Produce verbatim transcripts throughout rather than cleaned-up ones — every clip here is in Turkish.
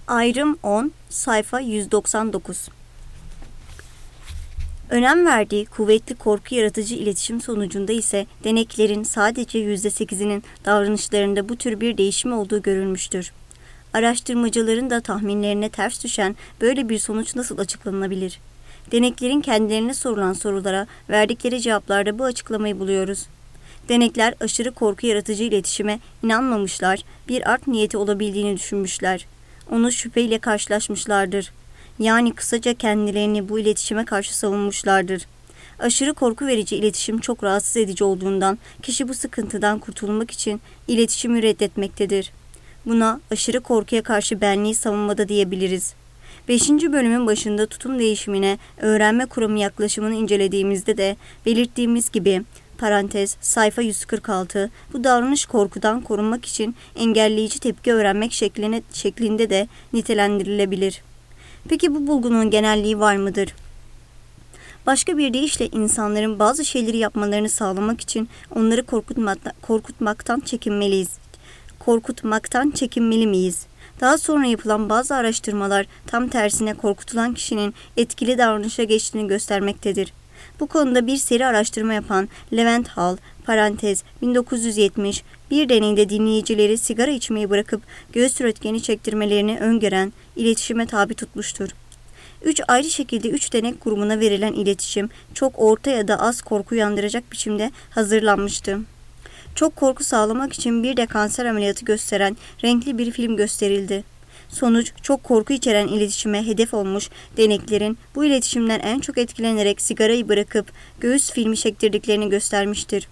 Ayrım on, sayfa yüz doksan dokuz. Önem verdiği kuvvetli korku yaratıcı iletişim sonucunda ise deneklerin sadece yüzde sekizinin davranışlarında bu tür bir değişim olduğu görülmüştür. Araştırmacıların da tahminlerine ters düşen böyle bir sonuç nasıl açıklanabilir? Deneklerin kendilerine sorulan sorulara verdikleri cevaplarda bu açıklamayı buluyoruz. Denekler aşırı korku yaratıcı iletişime inanmamışlar, bir art niyeti olabildiğini düşünmüşler. Onu şüpheyle karşılaşmışlardır. Yani kısaca kendilerini bu iletişime karşı savunmuşlardır. Aşırı korku verici iletişim çok rahatsız edici olduğundan kişi bu sıkıntıdan kurtulmak için iletişimi reddetmektedir. Buna aşırı korkuya karşı benliği savunmada diyebiliriz. beşinci bölümün başında tutum değişimine öğrenme kuramı yaklaşımını incelediğimizde de belirttiğimiz gibi parantez sayfa yüz kırk altı bu davranış korkudan korunmak için engelleyici tepki öğrenmek şekline, şeklinde de nitelendirilebilir. Peki bu bulgunun genelliği var mıdır? Başka bir deyişle insanların bazı şeyleri yapmalarını sağlamak için onları korkutmaktan, korkutmaktan çekinmeliyiz. Korkutmaktan çekinmeli miyiz? Daha sonra yapılan bazı araştırmalar tam tersine korkutulan kişinin etkili davranışa geçtiğini göstermektedir. Bu konuda bir seri araştırma yapan Levent Hall, parantez bin dokuz yüz yetmiş, bir deneyde dinleyicileri sigara içmeyi bırakıp göğüs röntgeni çektirmelerini öngören iletişime tabi tutmuştur. Üç ayrı şekilde üç denek grubuna verilen iletişim çok orta ya da az korku uyandıracak biçimde hazırlanmıştı. Çok korku sağlamak için bir de kanser ameliyatı gösteren renkli bir film gösterildi. Sonuç çok korku içeren iletişime hedef olmuş deneklerin bu iletişimden en çok etkilenerek sigarayı bırakıp göğüs filmi çektirdiklerini göstermiştir.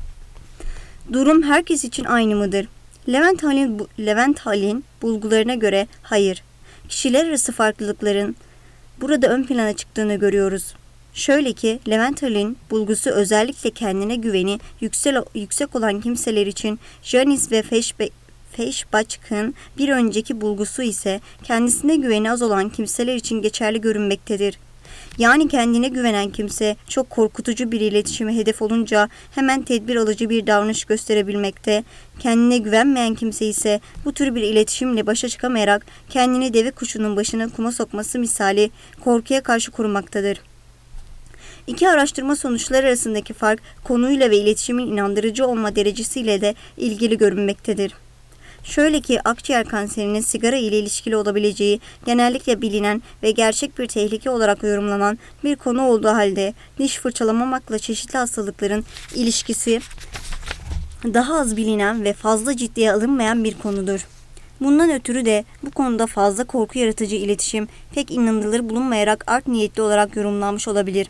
Durum herkes için aynı mıdır? Levent Hall'in, Levent Hall'in bulgularına göre hayır. Kişiler arası farklılıkların burada ön plana çıktığını görüyoruz. Şöyle ki Levent Hall'in bulgusu özellikle kendine güveni yüksek, yüksek olan kimseler için Janis ve Feshbach'ın bir önceki bulgusu ise kendisine güveni az olan kimseler için geçerli görünmektedir. Yani kendine güvenen kimse çok korkutucu bir iletişime hedef olunca hemen tedbir alıcı bir davranış gösterebilmekte, kendine güvenmeyen kimse ise bu tür bir iletişimle başa çıkamayarak kendini deve kuşunun başına kuma sokması misali korkuya karşı korumaktadır. İki araştırma sonuçları arasındaki fark konuyla ve iletişimin inandırıcı olma derecesiyle de ilgili görünmektedir. Şöyle ki akciğer kanserinin sigara ile ilişkili olabileceği genellikle bilinen ve gerçek bir tehlike olarak yorumlanan bir konu olduğu halde diş fırçalamamakla çeşitli hastalıkların ilişkisi daha az bilinen ve fazla ciddiye alınmayan bir konudur. Bundan ötürü de bu konuda fazla korku yaratıcı iletişim pek inanılır bulunmayarak art niyetli olarak yorumlanmış olabilir.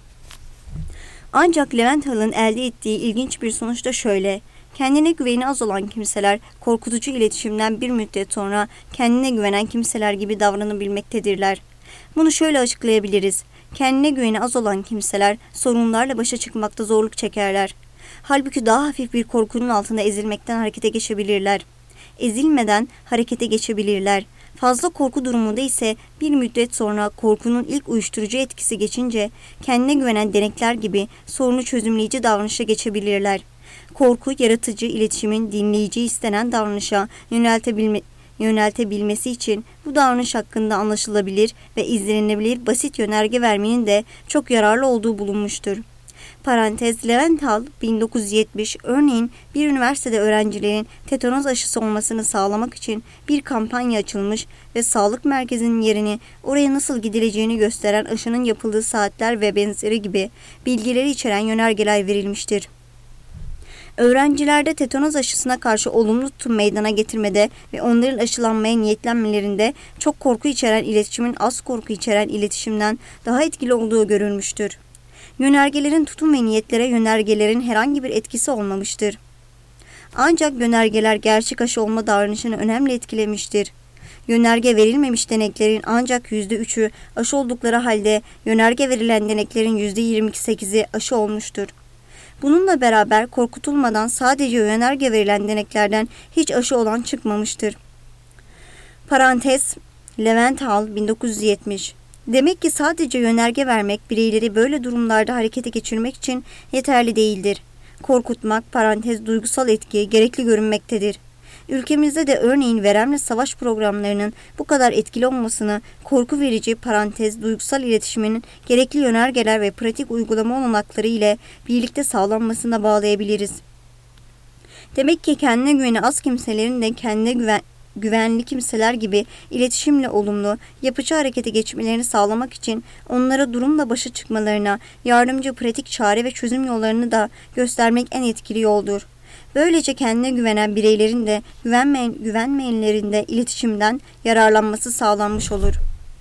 Ancak Levent Hall'ın elde ettiği ilginç bir sonuç da şöyle. Kendine güveni az olan kimseler korkutucu iletişimden bir müddet sonra kendine güvenen kimseler gibi davranabilmektedirler. Bunu şöyle açıklayabiliriz. Kendine güveni az olan kimseler sorunlarla başa çıkmakta zorluk çekerler. Halbuki daha hafif bir korkunun altında ezilmekten harekete geçebilirler. Ezilmeden harekete geçebilirler. Fazla korku durumunda ise bir müddet sonra korkunun ilk uyuşturucu etkisi geçince kendine güvenen denekler gibi sorunu çözümleyici davranışa geçebilirler. Korku, yaratıcı iletişimin dinleyici istenen davranışa yöneltebilme, yöneltebilmesi için bu davranış hakkında anlaşılabilir ve izlenilebilir basit yönerge vermenin de çok yararlı olduğu bulunmuştur. Parantez Levent Hall bin dokuz yüz yetmiş örneğin bir üniversitede öğrencilerin tetanoz aşısı olmasını sağlamak için bir kampanya açılmış ve sağlık merkezinin yerini oraya nasıl gidileceğini gösteren aşının yapıldığı saatler ve benzeri gibi bilgileri içeren yönergeler verilmiştir. Öğrencilerde tetanoz aşısına karşı olumlu tutum meydana getirmede ve onların aşılanmaya niyetlenmelerinde çok korku içeren iletişimin az korku içeren iletişimden daha etkili olduğu görülmüştür. Yönergelerin tutum ve niyetlere yönergelerin herhangi bir etkisi olmamıştır. Ancak yönergeler gerçek aşı olma davranışını önemli etkilemiştir. Yönerge verilmemiş deneklerin ancak yüzde üçü aşı oldukları halde yönerge verilen deneklerin yüzde yirmi sekizi aşı olmuştur. Bununla beraber korkutulmadan sadece yönerge verilen deneklerden hiç aşı olan çıkmamıştır. Parantez Levent Hall bin dokuz yüz yetmiş Demek ki sadece yönerge vermek bireyleri böyle durumlarda harekete geçirmek için yeterli değildir. Korkutmak, parantez duygusal etki gerekli görünmektedir. Ülkemizde de örneğin veremle savaş programlarının bu kadar etkili olmasını korku verici parantez duygusal iletişimin gerekli yönergeler ve pratik uygulama olanakları ile birlikte sağlanmasına bağlayabiliriz. Demek ki kendine güveni az kimselerin de kendine güven, güvenli kimseler gibi iletişimle olumlu, yapıcı harekete geçmelerini sağlamak için onlara durumla başa çıkmalarına yardımcı pratik çare ve çözüm yollarını da göstermek en etkili yoldur. Böylece kendine güvenen bireylerin de güvenmeyen, güvenmeyenlerin de iletişimden yararlanması sağlanmış olur.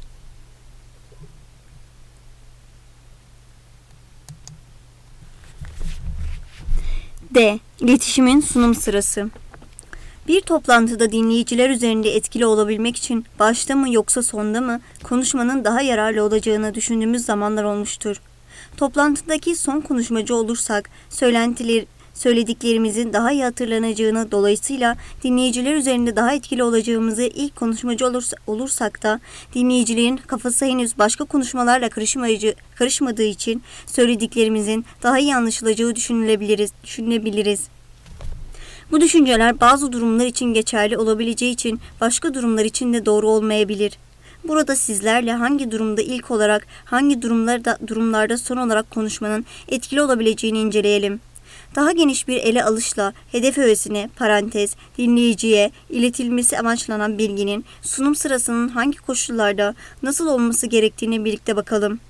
D. İletişimin sunum sırası. Bir toplantıda dinleyiciler üzerinde etkili olabilmek için başta mı yoksa sonda mı konuşmanın daha yararlı olacağını düşündüğümüz zamanlar olmuştur. Toplantıdaki son konuşmacı olursak söylentiler, söylediklerimizin daha iyi hatırlanacağını, dolayısıyla dinleyiciler üzerinde daha etkili olacağımızı, ilk konuşmacı olursa, olursak da dinleyicilerin kafası henüz başka konuşmalarla karışmadığı için söylediklerimizin daha iyi anlaşılacağı düşünülebiliriz. düşünebiliriz. Bu düşünceler bazı durumlar için geçerli olabileceği için başka durumlar için de doğru olmayabilir. Burada sizlerle hangi durumda ilk olarak, hangi durumlarda, durumlarda son olarak konuşmanın etkili olabileceğini inceleyelim. Daha geniş bir ele alışla hedef öğesine, parantez, dinleyiciye iletilmesi amaçlanan bilginin sunum sırasının hangi koşullarda nasıl olması gerektiğine birlikte bakalım.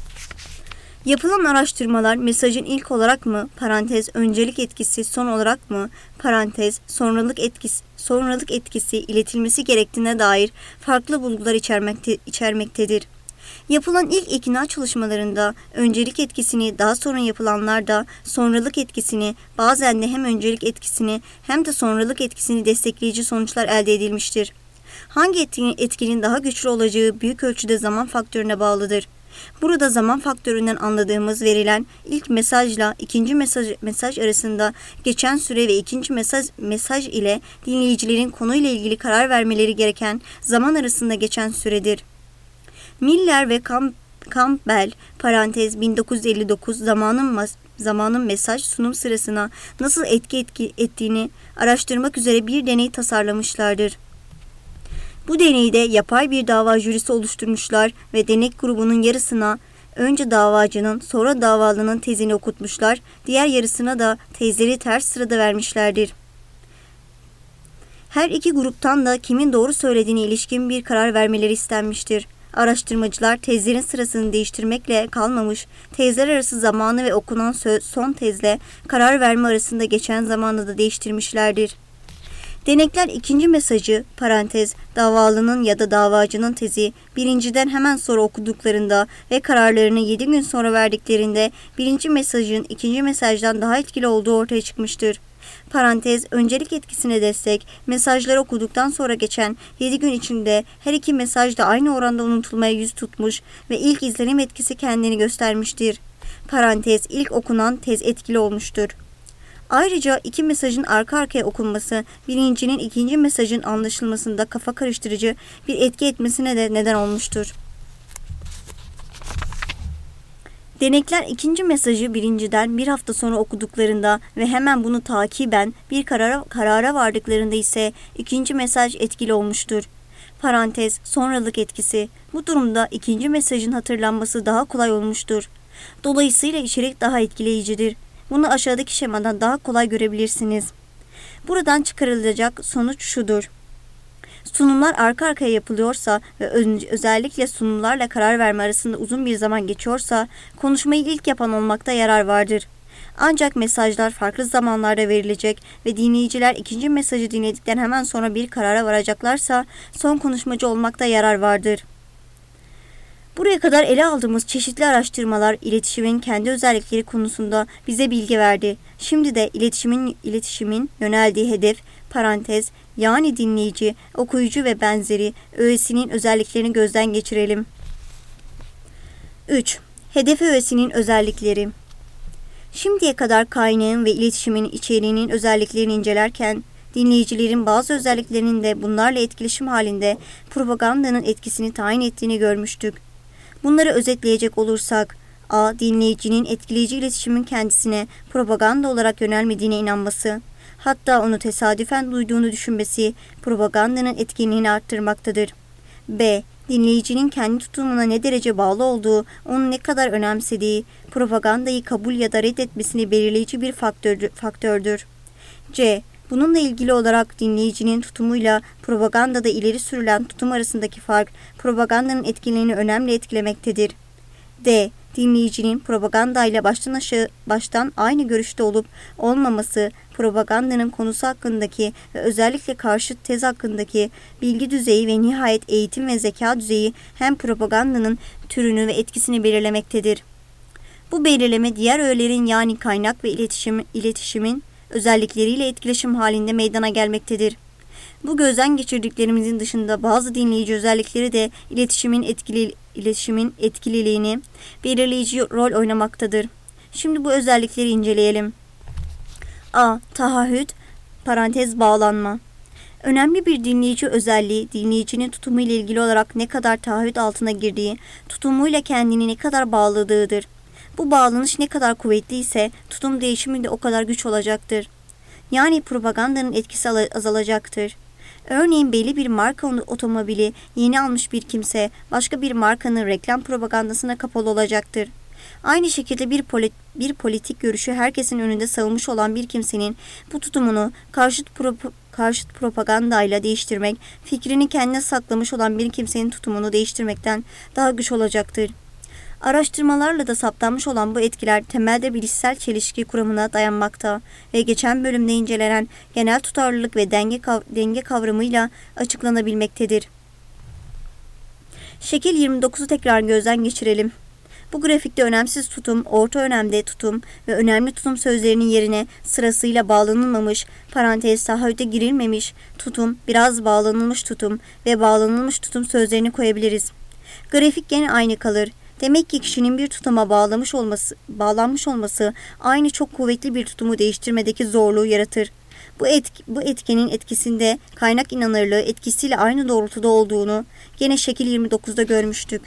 Yapılan araştırmalar mesajın ilk olarak mı, parantez, öncelik etkisi son olarak mı, parantez, sonralık etkisi, sonralık etkisi iletilmesi gerektiğine dair farklı bulgular içermekte, içermektedir. Yapılan ilk ikna çalışmalarında öncelik etkisini, daha sonra yapılanlarda sonralık etkisini, bazen de hem öncelik etkisini hem de sonralık etkisini destekleyici sonuçlar elde edilmiştir. Hangi etkinin, etkinin daha güçlü olacağı büyük ölçüde zaman faktörüne bağlıdır. Burada zaman faktöründen anladığımız verilen ilk mesajla ikinci mesaj, mesaj arasında geçen süre ve ikinci mesaj, mesaj ile dinleyicilerin konuyla ilgili karar vermeleri gereken zaman arasında geçen süredir. Miller ve Campbell parantez bin dokuz yüz elli dokuz zamanın, zamanın mesaj sunum sırasına nasıl etki, etki ettiğini araştırmak üzere bir deney tasarlamışlardır. Bu deneyde yapay bir dava jürisi oluşturmuşlar ve denek grubunun yarısına önce davacının sonra davalının tezini okutmuşlar, diğer yarısına da tezleri ters sırada vermişlerdir. Her iki gruptan da kimin doğru söylediğine ilişkin bir karar vermeleri istenmiştir. Araştırmacılar tezlerin sırasını değiştirmekle kalmamış, tezler arası zamanı ve okunan söz, son tezle karar verme arasında geçen zamanı da değiştirmişlerdir. Denekler ikinci mesajı, parantez, davalının ya da davacının tezi birinciden hemen sonra okuduklarında ve kararlarını yedi gün sonra verdiklerinde birinci mesajın ikinci mesajdan daha etkili olduğu ortaya çıkmıştır. Parantez, öncelik etkisine destek, mesajları okuduktan sonra geçen yedi gün içinde her iki mesaj da aynı oranda unutulmaya yüz tutmuş ve ilk izlenim etkisi kendini göstermiştir. Parantez, ilk okunan tez etkili olmuştur. Ayrıca iki mesajın arka arkaya okunması, birincinin ikinci mesajın anlaşılmasında kafa karıştırıcı bir etki etmesine de neden olmuştur. Denekler ikinci mesajı birinciden bir hafta sonra okuduklarında ve hemen bunu takiben bir karara, karara vardıklarında ise ikinci mesaj etkili olmuştur. Parantez, sonralık etkisi. Bu durumda ikinci mesajın hatırlanması daha kolay olmuştur. Dolayısıyla içerik daha etkileyicidir. Bunu aşağıdaki şemadan daha kolay görebilirsiniz. Buradan çıkarılacak sonuç şudur. Sunumlar arka arkaya yapılıyorsa ve özellikle sunumlarla karar verme arasında uzun bir zaman geçiyorsa konuşmayı ilk yapan olmakta yarar vardır. Ancak mesajlar farklı zamanlarda verilecek ve dinleyiciler ikinci mesajı dinledikten hemen sonra bir karara varacaklarsa son konuşmacı olmakta yarar vardır. Buraya kadar ele aldığımız çeşitli araştırmalar iletişimin kendi özellikleri konusunda bize bilgi verdi. Şimdi de iletişimin iletişimin yöneldiği hedef, parantez, yani dinleyici, okuyucu ve benzeri öğesinin özelliklerini gözden geçirelim. üç. Hedef öğesinin özellikleri. Şimdiye kadar kaynağın ve iletişimin içeriğinin özelliklerini incelerken, dinleyicilerin bazı özelliklerinin de bunlarla etkileşim halinde propagandanın etkisini tayin ettiğini görmüştük. Bunları özetleyecek olursak, A. Dinleyicinin etkileyici iletişimin kendisine propaganda olarak yönelmediğine inanması. hatta onu tesadüfen duyduğunu düşünmesi propagandanın etkinliğini arttırmaktadır. B. Dinleyicinin kendi tutumuna ne derece bağlı olduğu, onu ne kadar önemsediği, propagandayı kabul ya da reddetmesini belirleyici bir faktördür. faktördür. C. Bununla ilgili olarak dinleyicinin tutumuyla propagandada ileri sürülen tutum arasındaki fark, propagandanın etkinliğini önemli etkilemektedir. D. Dinleyicinin propagandayla baştan aşağı baştan aynı görüşte olup olmaması, propagandanın konusu hakkındaki ve özellikle karşıt tez hakkındaki bilgi düzeyi ve nihayet eğitim ve zeka düzeyi hem propagandanın türünü ve etkisini belirlemektedir. Bu belirleme diğer öğelerin yani kaynak ve iletişim, iletişimin özellikleriyle etkileşim halinde meydana gelmektedir. Bu gözden geçirdiklerimizin dışında bazı dinleyici özellikleri de iletişimin etkili iletişimin etkililiğini belirleyici rol oynamaktadır. Şimdi bu özellikleri inceleyelim. A. Taahhüt, parantez bağlanma. Önemli bir dinleyici özelliği, dinleyicinin tutumu ile ilgili olarak ne kadar taahhüt altına girdiği, tutumuyla kendini ne kadar bağladığıdır. Bu bağlanış ne kadar kuvvetli ise tutum değişimi de o kadar güç olacaktır. Yani propagandanın etkisi azalacaktır. Örneğin belli bir marka otomobili yeni almış bir kimse başka bir markanın reklam propagandasına kapalı olacaktır. Aynı şekilde bir, polit, bir politik görüşü herkesin önünde savunmuş olan bir kimsenin bu tutumunu karşıt, pro, karşıt propagandayla değiştirmek, fikrini kendine saklamış olan bir kimsenin tutumunu değiştirmekten daha güç olacaktır. Araştırmalarla da saptanmış olan bu etkiler temelde bilişsel çelişki kuramına dayanmakta ve geçen bölümde incelenen genel tutarlılık ve denge, kav- denge kavramıyla açıklanabilmektedir. Şekil yirmi dokuzu tekrar gözden geçirelim. Bu grafikte önemsiz tutum, orta önemde tutum ve önemli tutum sözlerinin yerine sırasıyla bağlanılmamış, parantez taahhüte girilmemiş tutum, biraz bağlanılmış tutum ve bağlanılmış tutum sözlerini koyabiliriz. Grafik gene aynı kalır. Demek ki kişinin bir tutuma bağlamış olması, bağlanmış olması aynı çok kuvvetli bir tutumu değiştirmedeki zorluğu yaratır. Bu, etki, bu etkenin etkisinde kaynak inanırlığı etkisiyle aynı doğrultuda olduğunu gene şekil yirmi dokuzda görmüştük.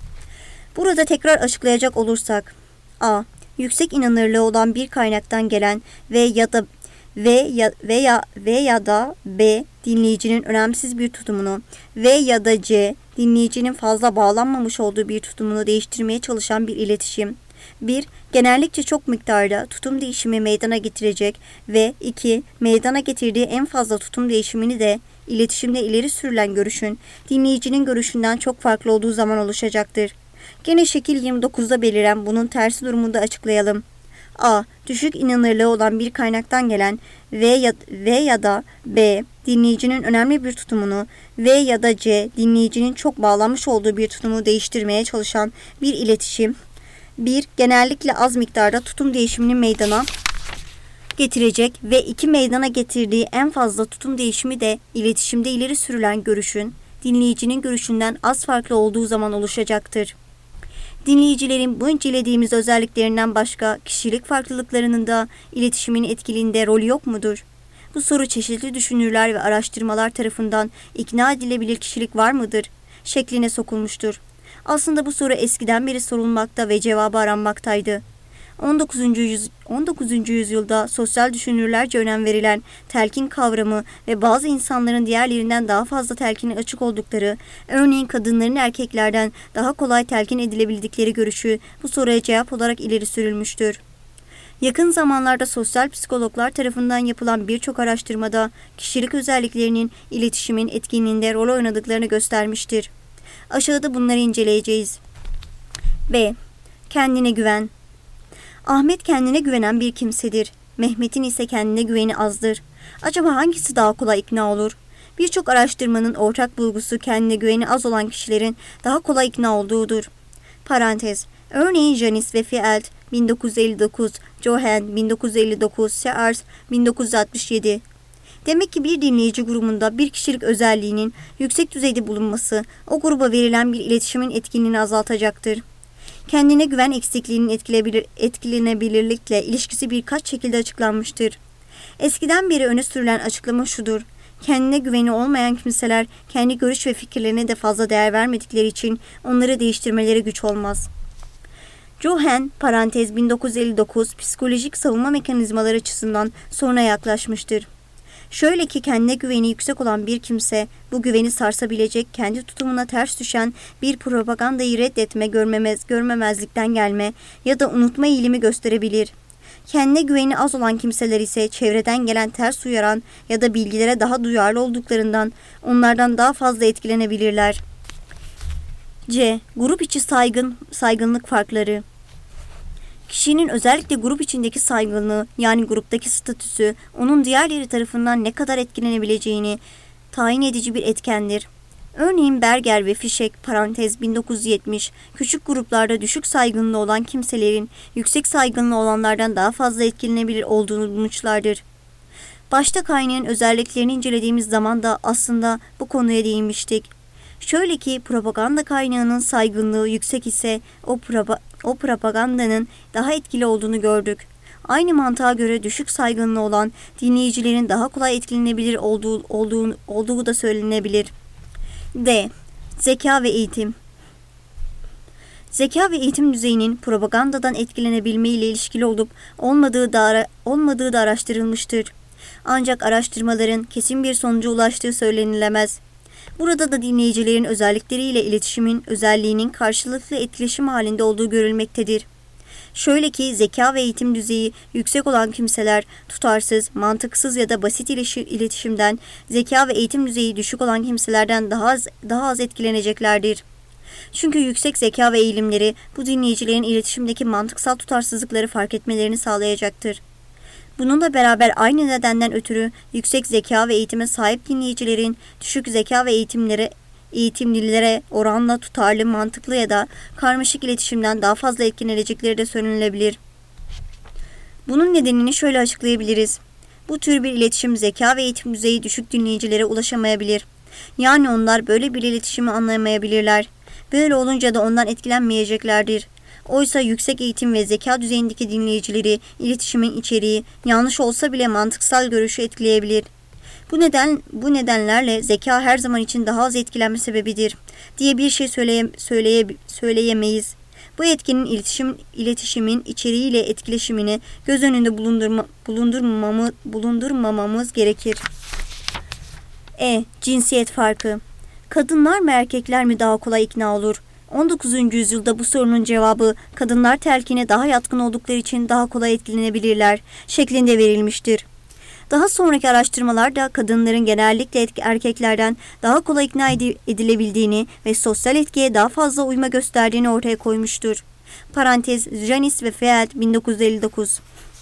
Burada tekrar açıklayacak olursak, A. Yüksek inanırlığı olan bir kaynaktan gelen ve ya da ve ya veya ve ya da B. Dinleyicinin önemsiz bir tutumunu ve ya da C. Dinleyicinin fazla bağlanmamış olduğu bir tutumunu değiştirmeye çalışan bir iletişim. bir. Genellikle çok miktarda tutum değişimi meydana getirecek ve iki. Meydana getirdiği en fazla tutum değişimini de iletişimde ileri sürülen görüşün dinleyicinin görüşünden çok farklı olduğu zaman oluşacaktır. Gene şekil yirmi dokuzda beliren bunun tersi durumunda açıklayalım. A. Düşük inanırlığı olan bir kaynaktan gelen V ya, v ya da B. Dinleyicinin önemli bir tutumunu V ya da C. Dinleyicinin çok bağlanmış olduğu bir tutumu değiştirmeye çalışan bir iletişim. bir. Genellikle az miktarda tutum değişimini meydana getirecek ve iki. Meydana getirdiği en fazla tutum değişimi de iletişimde ileri sürülen görüşün dinleyicinin görüşünden az farklı olduğu zaman oluşacaktır. Dinleyicilerin bu incelediğimiz özelliklerinden başka kişilik farklılıklarının da iletişimin etkiliğinde rolü yok mudur? Bu soru çeşitli düşünürler ve araştırmalar tarafından ikna edilebilir kişilik var mıdır? Şekline sokulmuştur. Aslında bu soru eskiden beri sorulmakta ve cevabı aranmaktaydı. on dokuzuncu, yüz, on dokuzuncu yüzyılda sosyal düşünürlerce önem verilen telkin kavramı ve bazı insanların diğerlerinden daha fazla telkine açık oldukları, örneğin kadınların erkeklerden daha kolay telkin edilebildikleri görüşü bu soruya cevap olarak ileri sürülmüştür. Yakın zamanlarda sosyal psikologlar tarafından yapılan birçok araştırmada kişilik özelliklerinin iletişimin etkinliğinde rol oynadıklarını göstermiştir. Aşağıda bunları inceleyeceğiz. B. Kendine güven. Ahmet kendine güvenen bir kimsedir. Mehmet'in ise kendine güveni azdır. Acaba hangisi daha kolay ikna olur? Birçok araştırmanın ortak bulgusu kendine güveni az olan kişilerin daha kolay ikna olduğudur. Parantez. Örneğin Janis ve Field bin dokuz yüz elli dokuz, Johan bin dokuz yüz elli dokuz, Sears bin dokuz yüz altmış yedi. Demek ki bir dinleyici grubunda bir kişilik özelliğinin yüksek düzeyde bulunması o gruba verilen bir iletişimin etkinliğini azaltacaktır. Kendine güven eksikliğinin etkilenebilirlikle ilişkisi birkaç şekilde açıklanmıştır. Eskiden beri öne sürülen açıklama şudur: kendine güveni olmayan kimseler kendi görüş ve fikirlerine de fazla değer vermedikleri için onları değiştirmeleri güç olmaz. Johann parantez bin dokuz yüz elli dokuz psikolojik savunma mekanizmaları açısından soruna yaklaşmıştır. Şöyle ki kendine güveni yüksek olan bir kimse bu güveni sarsabilecek, kendi tutumuna ters düşen bir propagandayı reddetme, görmemez, görmemezlikten gelme ya da unutma eğilimi gösterebilir. Kendine güveni az olan kimseler ise çevreden gelen ters uyaran ya da bilgilere daha duyarlı olduklarından onlardan daha fazla etkilenebilirler. C. Grup içi saygın, saygınlık farkları. Kişinin özellikle grup içindeki saygınlığı yani gruptaki statüsü onun diğerleri tarafından ne kadar etkilenebileceğini tayin edici bir etkendir. Örneğin Berger ve Fişek parantez bin dokuz yüz yetmiş küçük gruplarda düşük saygınlığı olan kimselerin yüksek saygınlığı olanlardan daha fazla etkilenebilir olduğunu bulmuşlardır. Başta kaynağın özelliklerini incelediğimiz zaman da aslında bu konuya değinmiştik. Şöyle ki propaganda kaynağının saygınlığı yüksek ise o, propa, o propagandanın daha etkili olduğunu gördük. Aynı mantığa göre düşük saygınlığı olan dinleyicilerin daha kolay etkilenebilir olduğu, olduğu, olduğu da söylenebilir. D. Zeka ve eğitim. Zeka ve eğitim düzeyinin propagandadan etkilenebilme ile ilişkili olup olmadığı da, ara, olmadığı da araştırılmıştır. Ancak araştırmaların kesin bir sonuca ulaştığı söylenilemez. Burada da dinleyicilerin özellikleriyle iletişimin özelliğinin karşılıklı etkileşim halinde olduğu görülmektedir. Şöyle ki zeka ve eğitim düzeyi yüksek olan kimseler tutarsız, mantıksız ya da basit iletişimden, zeka ve eğitim düzeyi düşük olan kimselerden daha az, daha az etkileneceklerdir. Çünkü yüksek zeka ve eğilimleri bu dinleyicilerin iletişimdeki mantıksal tutarsızlıkları fark etmelerini sağlayacaktır. Bununla beraber aynı nedenden ötürü yüksek zeka ve eğitime sahip dinleyicilerin düşük zeka ve eğitimlere, eğitimlilere oranla tutarlı, mantıklı ya da karmaşık iletişimden daha fazla etkilenecekleri de söylenebilir. Bunun nedenini şöyle açıklayabiliriz. Bu tür bir iletişim zeka ve eğitim düzeyi düşük dinleyicilere ulaşamayabilir. Yani onlar böyle bir iletişimi anlayamayabilirler. Böyle olunca da ondan etkilenmeyeceklerdir. Oysa yüksek eğitim ve zeka düzeyindeki dinleyicileri iletişimin içeriği yanlış olsa bile mantıksal görüşü etkileyebilir. Bu neden bu nedenlerle zeka her zaman için daha az etkilenme sebebidir diye bir şey söyleye, söyleye, söyleyemeyiz. Bu etkinin iletişim iletişimin içeriğiyle etkileşimini göz önünde bulundurma, bulundurmamı, bulundurmamamız gerekir. E. Cinsiyet farkı. Kadınlar mı erkekler mi daha kolay ikna olur? on dokuzuncu yüzyılda bu sorunun cevabı kadınlar telkine daha yatkın oldukları için daha kolay etkilenebilirler şeklinde verilmiştir. Daha sonraki araştırmalarda kadınların genellikle erkeklerden daha kolay ikna edilebildiğini ve sosyal etkiye daha fazla uyma gösterdiğini ortaya koymuştur. Parantez Janis ve Feld bin dokuz yüz elli dokuz.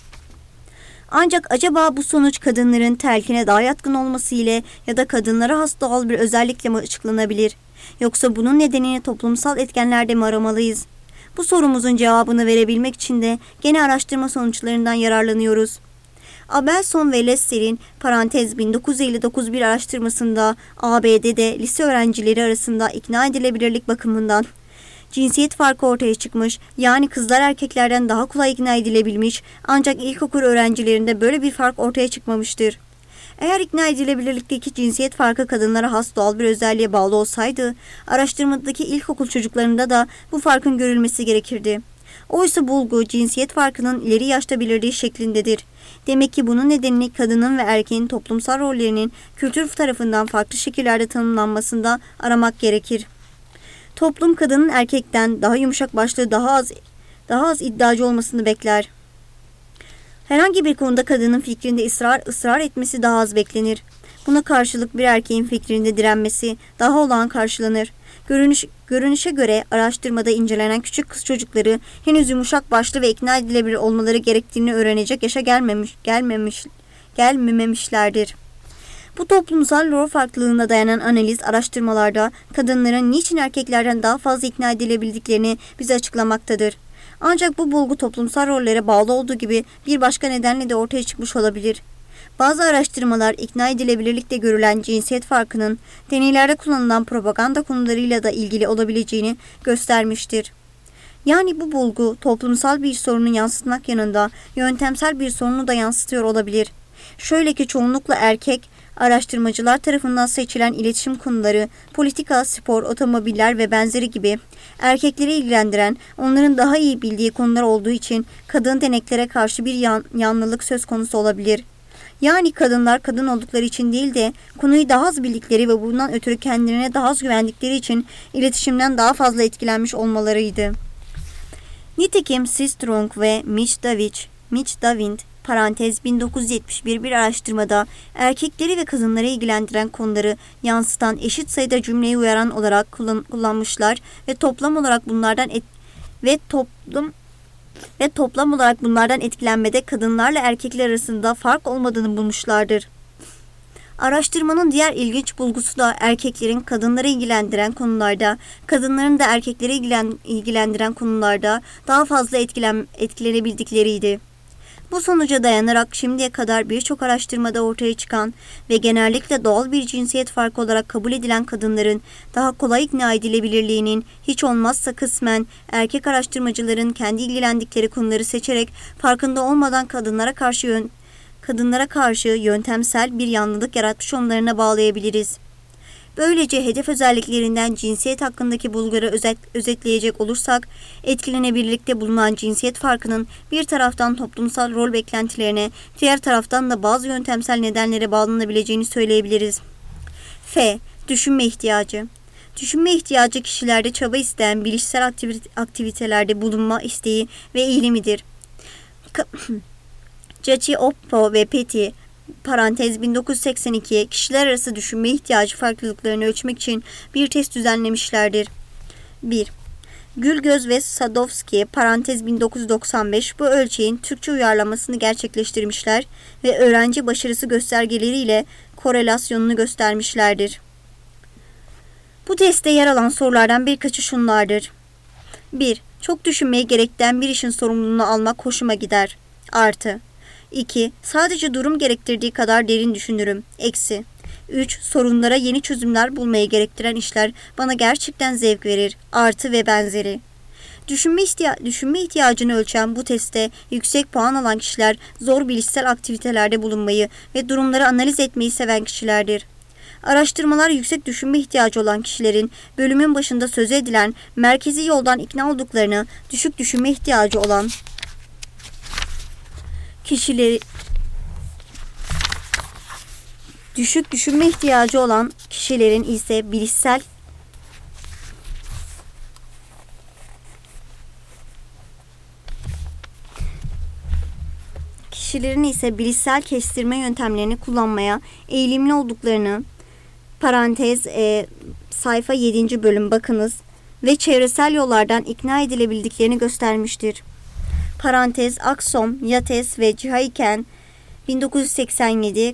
Ancak acaba bu sonuç kadınların telkine daha yatkın olması ile ya da kadınlara has doğal bir özellikle mi açıklanabilir? Yoksa bunun nedenini toplumsal etkenlerde mi aramalıyız? Bu sorumuzun cevabını verebilmek için de gene araştırma sonuçlarından yararlanıyoruz. Abelson ve Lesser'in parantez bin dokuz yüz elli dokuz bir araştırmasında A B D'de lise öğrencileri arasında ikna edilebilirlik bakımından cinsiyet farkı ortaya çıkmış, yani kızlar erkeklerden daha kolay ikna edilebilmiş, ancak ilkokul öğrencilerinde böyle bir fark ortaya çıkmamıştır. Eğer ikna edilebilirlikteki cinsiyet farkı kadınlara has doğal bir özelliğe bağlı olsaydı, araştırmadaki ilkokul çocuklarında da bu farkın görülmesi gerekirdi. Oysa bulgu cinsiyet farkının ileri yaşta belirdiği şeklindedir. Demek ki bunun nedenini kadının ve erkeğin toplumsal rollerinin kültür tarafından farklı şekillerde tanımlanmasında aramak gerekir. Toplum kadının erkekten daha yumuşak başlı, daha az daha az iddiacı olmasını bekler. Herhangi bir konuda kadının fikrinde ısrar ısrar etmesi daha az beklenir. Buna karşılık bir erkeğin fikrinde direnmesi daha olağan karşılanır. Görünüş, görünüşe göre araştırmada incelenen küçük kız çocukları henüz yumuşak başlı ve ikna edilebilir olmaları gerektiğini öğrenecek yaşa gelmemiş, gelmemiş, gelmemişlerdir. Bu toplumsal rol farklılığına dayanan analiz araştırmalarda kadınların niçin erkeklerden daha fazla ikna edilebildiklerini bize açıklamaktadır. Ancak bu bulgu toplumsal rollere bağlı olduğu gibi bir başka nedenle de ortaya çıkmış olabilir. Bazı araştırmalar ikna edilebilirlikte görülen cinsiyet farkının deneylerde kullanılan propaganda konularıyla da ilgili olabileceğini göstermiştir. Yani bu bulgu toplumsal bir sorunu yansıtmak yanında yöntemsel bir sorunu da yansıtıyor olabilir. Şöyle ki çoğunlukla erkek Araştırmacılar tarafından seçilen iletişim konuları, politika, spor, otomobiller ve benzeri gibi erkekleri ilgilendiren, onların daha iyi bildiği konular olduğu için kadın deneklere karşı bir yan, yanlılık söz konusu olabilir. Yani kadınlar kadın oldukları için değil de konuyu daha az bildikleri ve bundan ötürü kendilerine daha az güvendikleri için iletişimden daha fazla etkilenmiş olmalarıydı. Nitekim Sistrunk ve Mitch David, Mitch Davind parantez bin dokuz yüz yetmiş bir bir araştırmada erkekleri ve kadınları ilgilendiren konuları yansıtan eşit sayıda cümleyi uyaran olarak kullan, kullanmışlar ve toplam olarak bunlardan et, ve toplum ve toplam olarak bunlardan etkilenmede kadınlarla erkekler arasında fark olmadığını bulmuşlardır. Araştırmanın diğer ilginç bulgusu da erkeklerin kadınları ilgilendiren konularda, kadınların da erkekleri ilgilen, ilgilendiren konularda daha fazla etkilen, etkilenebildikleriydi. Bu sonuca dayanarak şimdiye kadar birçok araştırmada ortaya çıkan ve genellikle doğal bir cinsiyet farkı olarak kabul edilen kadınların daha kolay ikna edilebilirliğinin hiç olmazsa kısmen erkek araştırmacıların kendi ilgilendikleri konuları seçerek farkında olmadan kadınlara karşı yön, kadınlara karşı yöntemsel bir yanlılık yaratmış olmalarına bağlayabiliriz. Böylece hedef özelliklerinden cinsiyet hakkındaki bulguları özet, özetleyecek olursak, etkilenebilirlikte bulunan cinsiyet farkının bir taraftan toplumsal rol beklentilerine, diğer taraftan da bazı yöntemsel nedenlere bağlanabileceğini söyleyebiliriz. F. Düşünme ihtiyacı. Düşünme ihtiyacı kişilerde çaba isteyen bilişsel aktivitelerde bulunma isteği ve eğilimidir. Cacioppo ve Petty parantez bin dokuz yüz seksen iki kişiler arası düşünme ihtiyacı farklılıklarını ölçmek için bir test düzenlemişlerdir. bir. Gülgöz ve Sadowski parantez bin dokuz yüz doksan beş bu ölçeğin Türkçe uyarlamasını gerçekleştirmişler ve öğrenci başarısı göstergeleriyle korelasyonunu göstermişlerdir. Bu testte yer alan sorulardan birkaçı şunlardır. bir. Çok düşünmeyi gerektiren bir işin sorumluluğunu almak hoşuma gider. Artı. iki. Sadece durum gerektirdiği kadar derin düşünürüm. Eksi. üç. Sorunlara yeni çözümler bulmayı gerektiren işler bana gerçekten zevk verir. Artı ve benzeri. Düşünme, ihtiya- düşünme ihtiyacını ölçen bu testte yüksek puan alan kişiler zor bilişsel aktivitelerde bulunmayı ve durumları analiz etmeyi seven kişilerdir. Araştırmalar yüksek düşünme ihtiyacı olan kişilerin bölümün başında söz edilen merkezi yoldan ikna olduklarını, düşük düşünme ihtiyacı olan kişileri düşük düşünme ihtiyacı olan kişilerin ise bilişsel kişilerin ise bilişsel kestirme yöntemlerini kullanmaya eğilimli olduklarını parantez e, sayfa yedinci bölüm bakınız ve çevresel yollardan ikna edilebildiklerini göstermiştir. Parantez Aksom, Yates ve Cihayken bin dokuz yüz seksen yedi,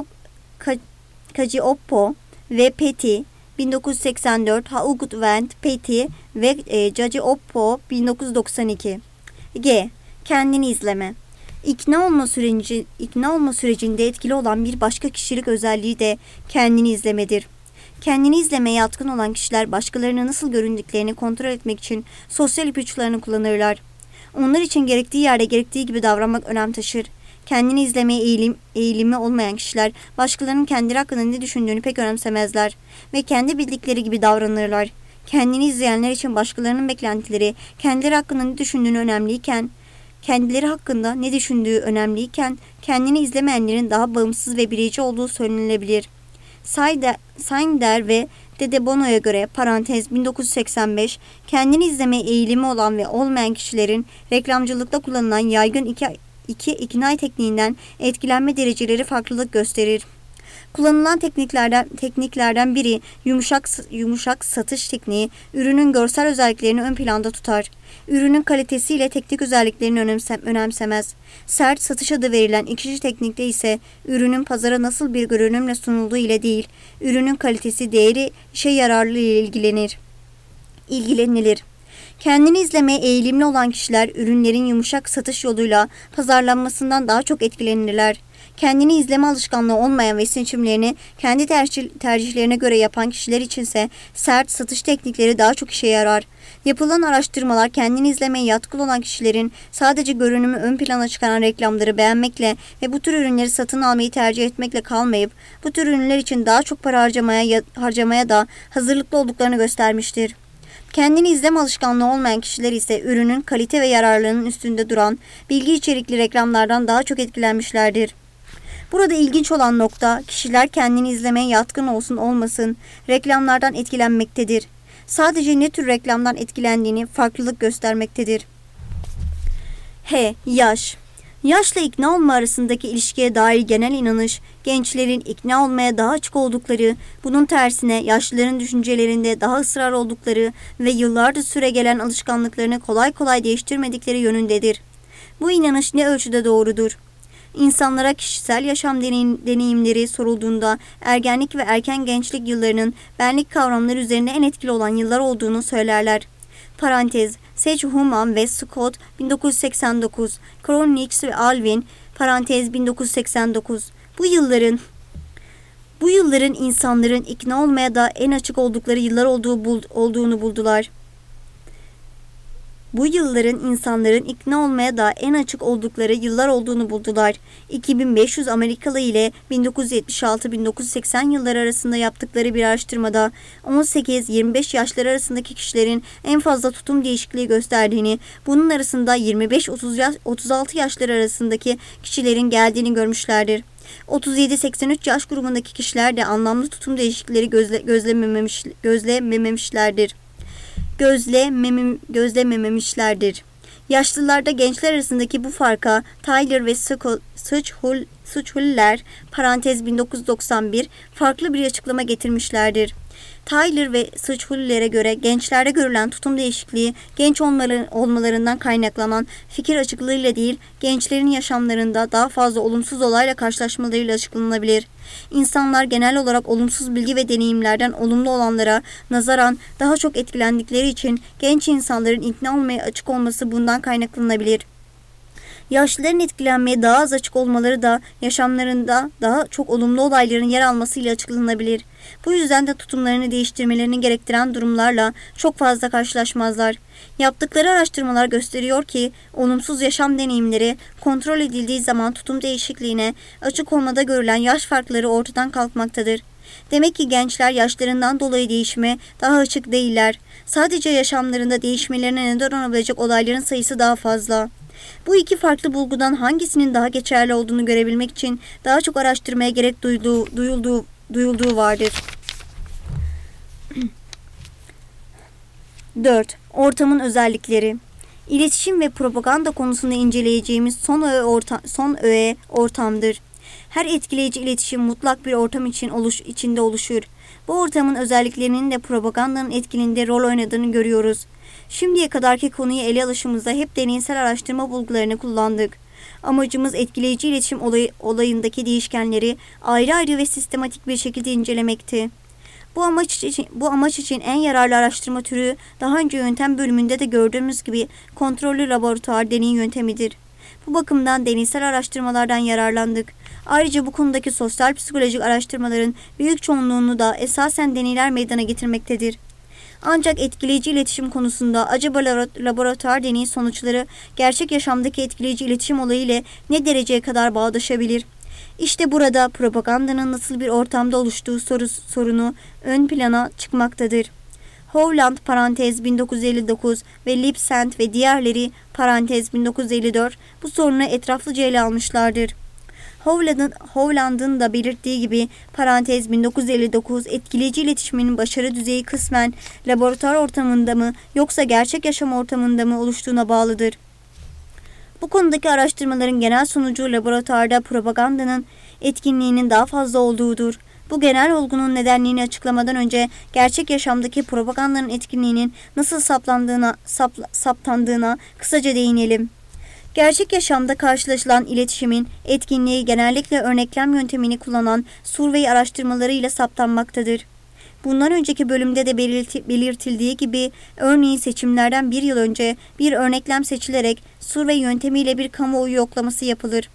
Cacioppo ve Petty bin dokuz yüz seksen dört, Haugvent, Petty ve e, Cacioppo bin dokuz yüz doksan iki. G. Kendini izleme. İkna olma süreci, ikna olma sürecinde etkili olan bir başka kişilik özelliği de kendini izlemedir. Kendini izlemeye yatkın olan kişiler başkalarına nasıl göründüklerini kontrol etmek için sosyal ipuçlarını kullanırlar. Onlar için gerektiği yerde gerektiği gibi davranmak önem taşır. Kendini izlemeye eğilim, eğilimi olmayan kişiler başkalarının kendileri hakkında ne düşündüğünü pek önemsemezler ve kendi bildikleri gibi davranırlar. Kendini izleyenler için başkalarının beklentileri kendileri hakkında ne düşündüğünü önemliyken, kendileri hakkında ne düşündüğü önemliyken kendini izlemeyenlerin daha bağımsız ve bireyci olduğu söylenebilir. Snyder ve Dede Bono'ya göre parantez bin dokuz yüz seksen beş kendini izlemeye eğilimi olan ve olmayan kişilerin reklamcılıkta kullanılan yaygın iki, iki ikna tekniğinden etkilenme dereceleri farklılık gösterir. Kullanılan tekniklerden tekniklerden biri yumuşak yumuşak satış tekniği, ürünün görsel özelliklerini ön planda tutar. Ürünün kalitesiyle teknik özelliklerini önemsem, önemsemez. Sert satış adı verilen ikinci teknikte ise ürünün pazara nasıl bir görünümle sunulduğu ile değil, ürünün kalitesi, değeri, işe yararlılığı ile ilgilenir. ilgilenilir. Kendini izlemeye eğilimli olan kişiler ürünlerin yumuşak satış yoluyla pazarlanmasından daha çok etkilenirler. Kendini izleme alışkanlığı olmayan ve seçimlerini kendi tercih, tercihlerine göre yapan kişiler içinse sert satış teknikleri daha çok işe yarar. Yapılan araştırmalar kendini izlemeye yatkın olan kişilerin sadece görünümü ön plana çıkaran reklamları beğenmekle ve bu tür ürünleri satın almayı tercih etmekle kalmayıp bu tür ürünler için daha çok para harcamaya, harcamaya da hazırlıklı olduklarını göstermiştir. Kendini izleme alışkanlığı olmayan kişiler ise ürünün kalite ve yararlılığının üstünde duran bilgi içerikli reklamlardan daha çok etkilenmişlerdir. Burada ilginç olan nokta kişiler kendini izlemeye yatkın olsun olmasın reklamlardan etkilenmektedir. Sadece ne tür reklamdan etkilendiğini farklılık göstermektedir. H. Yaş. Yaşla ikna olma arasındaki ilişkiye dair genel inanış, gençlerin ikna olmaya daha açık oldukları, bunun tersine yaşlıların düşüncelerinde daha ısrar oldukları ve yıllardır süregelen alışkanlıklarını kolay kolay değiştirmedikleri yönündedir. Bu inanış ne ölçüde doğrudur? İnsanlara kişisel yaşam deneyimleri sorulduğunda ergenlik ve erken gençlik yıllarının benlik kavramları üzerinde en etkili olan yıllar olduğunu söylerler. Parantez, Sage Human ve Scott bin dokuz yüz seksen dokuz, Cronich ve Alvin, parantez bin dokuz yüz seksen dokuz. Bu yılların bu yılların insanların ikna olmaya da en açık oldukları yıllar olduğu bul, olduğunu buldular. Bu yılların insanların ikna olmaya da en açık oldukları yıllar olduğunu buldular. iki bin beş yüz Amerikalı ile bin dokuz yüz yetmiş altı bin dokuz yüz seksen yılları arasında yaptıkları bir araştırmada on sekiz yirmi beş yaşları arasındaki kişilerin en fazla tutum değişikliği gösterdiğini, bunun arasında yirmi beş otuz altı yaşları arasındaki kişilerin geldiğini görmüşlerdir. otuz yedi seksen üç yaş grubundaki kişiler de anlamlı tutum değişiklikleri gözle, gözlememiş, gözlememişlerdir. Gözlememem, gözlemememişlerdir. Yaşlılarda gençler arasındaki bu farka Tyler ve Suchhuller parantez bin dokuz yüz doksan bir farklı bir açıklama getirmişlerdir. Tyler ve Suchhuller'e göre gençlerde görülen tutum değişikliği genç olmalarından kaynaklanan fikir açıklığıyla değil, gençlerin yaşamlarında daha fazla olumsuz olayla karşılaşmalarıyla açıklanabilir. İnsanlar genel olarak olumsuz bilgi ve deneyimlerden olumlu olanlara nazaran daha çok etkilendikleri için genç insanların ikna olmaya açık olması bundan kaynaklanabilir. Yaşlıların etkilenmeye daha az açık olmaları da yaşamlarında daha çok olumlu olayların yer almasıyla açıklanabilir. Bu yüzden de tutumlarını değiştirmelerini gerektiren durumlarla çok fazla karşılaşmazlar. Yaptıkları araştırmalar gösteriyor ki olumsuz yaşam deneyimleri kontrol edildiği zaman tutum değişikliğine açık olmada görülen yaş farkları ortadan kalkmaktadır. Demek ki gençler yaşlarından dolayı değişime daha açık değiller. Sadece yaşamlarında değişmelerine neden olabilecek olayların sayısı daha fazla. Bu iki farklı bulgudan hangisinin daha geçerli olduğunu görebilmek için daha çok araştırmaya gerek duyduğu, duyulduğu, duyulduğu vardır. dört. Ortamın özellikleri. İletişim ve propaganda konusunda inceleyeceğimiz son öğe, orta, son öğe ortamdır. Her etkileyici iletişim mutlak bir ortam için oluş, içinde oluşur. Bu ortamın özelliklerinin de propagandanın etkinliğinde rol oynadığını görüyoruz. Şimdiye kadarki konuyu ele alışımızda hep deneysel araştırma bulgularını kullandık. Amacımız etkileyici iletişim olay, olayındaki değişkenleri ayrı ayrı ve sistematik bir şekilde incelemekti. Bu amaç için, bu amaç için en yararlı araştırma türü daha önce yöntem bölümünde de gördüğümüz gibi kontrollü laboratuvar deney yöntemidir. Bu bakımdan deneysel araştırmalardan yararlandık. Ayrıca bu konudaki sosyal psikolojik araştırmaların büyük çoğunluğunu da esasen deneyler meydana getirmektedir. Ancak etkileyici iletişim konusunda acaba laboratuvar deneyi sonuçları gerçek yaşamdaki etkileyici iletişim olayı ile ne dereceye kadar bağdaşabilir? İşte burada propagandanın nasıl bir ortamda oluştuğu soru, sorunu ön plana çıkmaktadır. Howland parantez bin dokuz yüz elli dokuz ve Lipsent ve diğerleri parantez bin dokuz yüz elli dört bu sorunu etraflıca ele almışlardır. Howland'ın, Howland'ın da belirttiği gibi parantez bin dokuz yüz elli dokuz etkileyici iletişimin başarı düzeyi kısmen laboratuvar ortamında mı yoksa gerçek yaşam ortamında mı oluştuğuna bağlıdır. Bu konudaki araştırmaların genel sonucu laboratuvarda propagandanın etkinliğinin daha fazla olduğudur. Bu genel olgunun nedenliğini açıklamadan önce gerçek yaşamdaki propagandanın etkinliğinin nasıl saplandığına, sapla, saptandığına kısaca değinelim. Gerçek yaşamda karşılaşılan iletişimin etkinliği genellikle örneklem yöntemini kullanan Survey araştırmalarıyla saptanmaktadır. Bundan önceki bölümde de belirtildiği gibi örneğin seçimlerden bir yıl önce bir örneklem seçilerek Survey yöntemiyle bir kamuoyu yoklaması yapılır.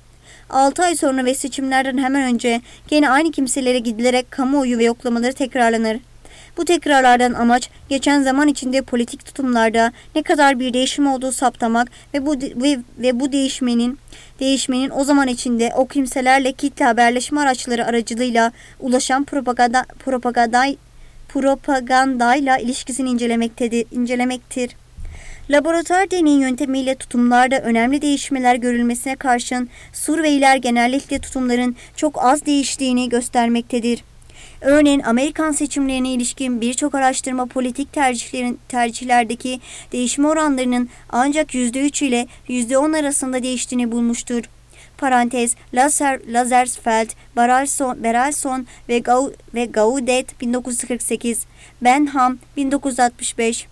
altı ay sonra ve seçimlerden hemen önce gene aynı kimselere gidilerek kamuoyu ve yoklamaları tekrarlanır. Bu tekrarlardan amaç geçen zaman içinde politik tutumlarda ne kadar bir değişim olduğu saptamak ve bu ve, ve bu değişmenin değişmenin o zaman içinde o kimselerle kitle haberleşme araçları aracılığıyla ulaşan propaganda propaganda propagandayla ilişkisini incelemektedir, incelemektir. Laboratuvar deneyi yöntemiyle tutumlarda önemli değişmeler görülmesine karşın Surveyler genellikle tutumların çok az değiştiğini göstermektedir. Örneğin Amerikan seçimlerine ilişkin birçok araştırma politik tercihlerin tercihlerdeki değişme oranlarının ancak yüzde üç ile yüzde on arasında değiştiğini bulmuştur. Parantez Lazer, Lazarsfeld, Baralson, Beralson ve, Gau, ve Gaudet bin dokuz yüz kırk sekiz, Benham bin dokuz yüz altmış beş.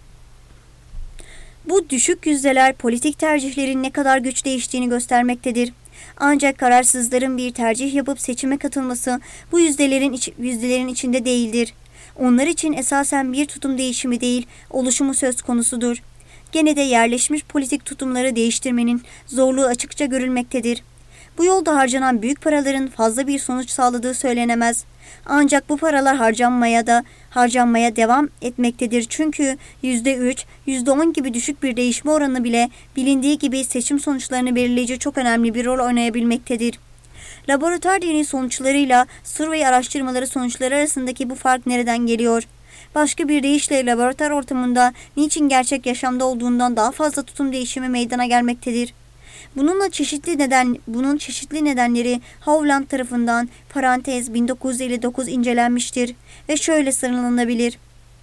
Bu düşük yüzdeler politik tercihlerin ne kadar güç değiştiğini göstermektedir. Ancak kararsızların bir tercih yapıp seçime katılması bu yüzdelerin, iç, yüzdelerin içinde değildir. Onlar için esasen bir tutum değişimi değil, oluşumu söz konusudur. Gene de yerleşmiş politik tutumları değiştirmenin zorluğu açıkça görülmektedir. Bu yolda harcanan büyük paraların fazla bir sonuç sağladığı söylenemez. Ancak bu paralar harcanmaya da harcanmaya devam etmektedir. Çünkü yüzde üç, yüzde on gibi düşük bir değişme oranı bile bilindiği gibi seçim sonuçlarını belirleyici çok önemli bir rol oynayabilmektedir. Laboratuvar deneyi sonuçlarıyla survey araştırmaları sonuçları arasındaki bu fark nereden geliyor? Başka bir deyişle laboratuvar ortamında niçin gerçek yaşamda olduğundan daha fazla tutum değişimi meydana gelmektedir? Bununla çeşitli neden bunun çeşitli nedenleri Howland tarafından parantez bin dokuz yüz elli dokuz incelenmiştir ve şöyle sıralanabilir.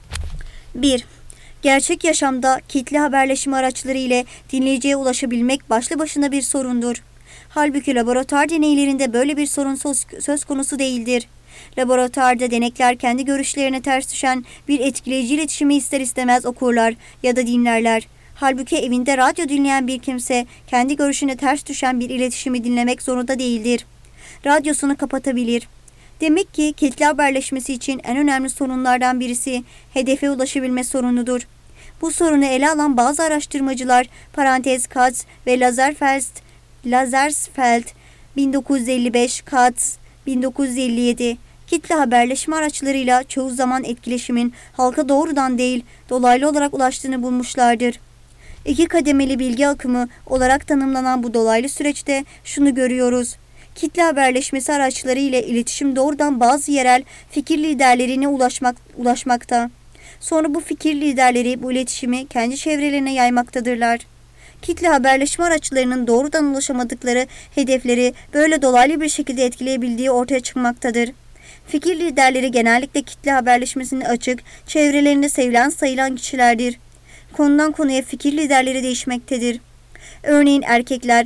bir. Gerçek yaşamda kitle haberleşme araçları ile dinleyiciye ulaşabilmek başlı başına bir sorundur. Halbuki laboratuvar deneylerinde böyle bir sorun söz, söz konusu değildir. Laboratuvarda denekler kendi görüşlerine ters düşen bir etkileyici iletişimi ister istemez okurlar ya da dinlerler. Halbuki evinde radyo dinleyen bir kimse kendi görüşüne ters düşen bir iletişimi dinlemek zorunda değildir. Radyosunu kapatabilir. Demek ki kitle haberleşmesi için en önemli sorunlardan birisi hedefe ulaşabilme sorunudur. Bu sorunu ele alan bazı araştırmacılar parantez Katz ve Lazarsfeld, Lazarsfeld bin dokuz yüz elli beş, Katz bin dokuz yüz elli yedi kitle haberleşme araçlarıyla çoğu zaman etkileşimin halka doğrudan değil dolaylı olarak ulaştığını bulmuşlardır. İki kademeli bilgi akımı olarak tanımlanan bu dolaylı süreçte şunu görüyoruz. Kitle haberleşmesi araçları ile iletişim doğrudan bazı yerel fikir liderlerine ulaşmak, ulaşmakta. Sonra bu fikir liderleri bu iletişimi kendi çevrelerine yaymaktadırlar. Kitle haberleşme araçlarının doğrudan ulaşamadıkları hedefleri böyle dolaylı bir şekilde etkileyebildiği ortaya çıkmaktadır. Fikir liderleri genellikle kitle haberleşmesine açık, çevrelerinde sevilen sayılan kişilerdir. Konudan konuya fikir liderleri değişmektedir. Örneğin erkekler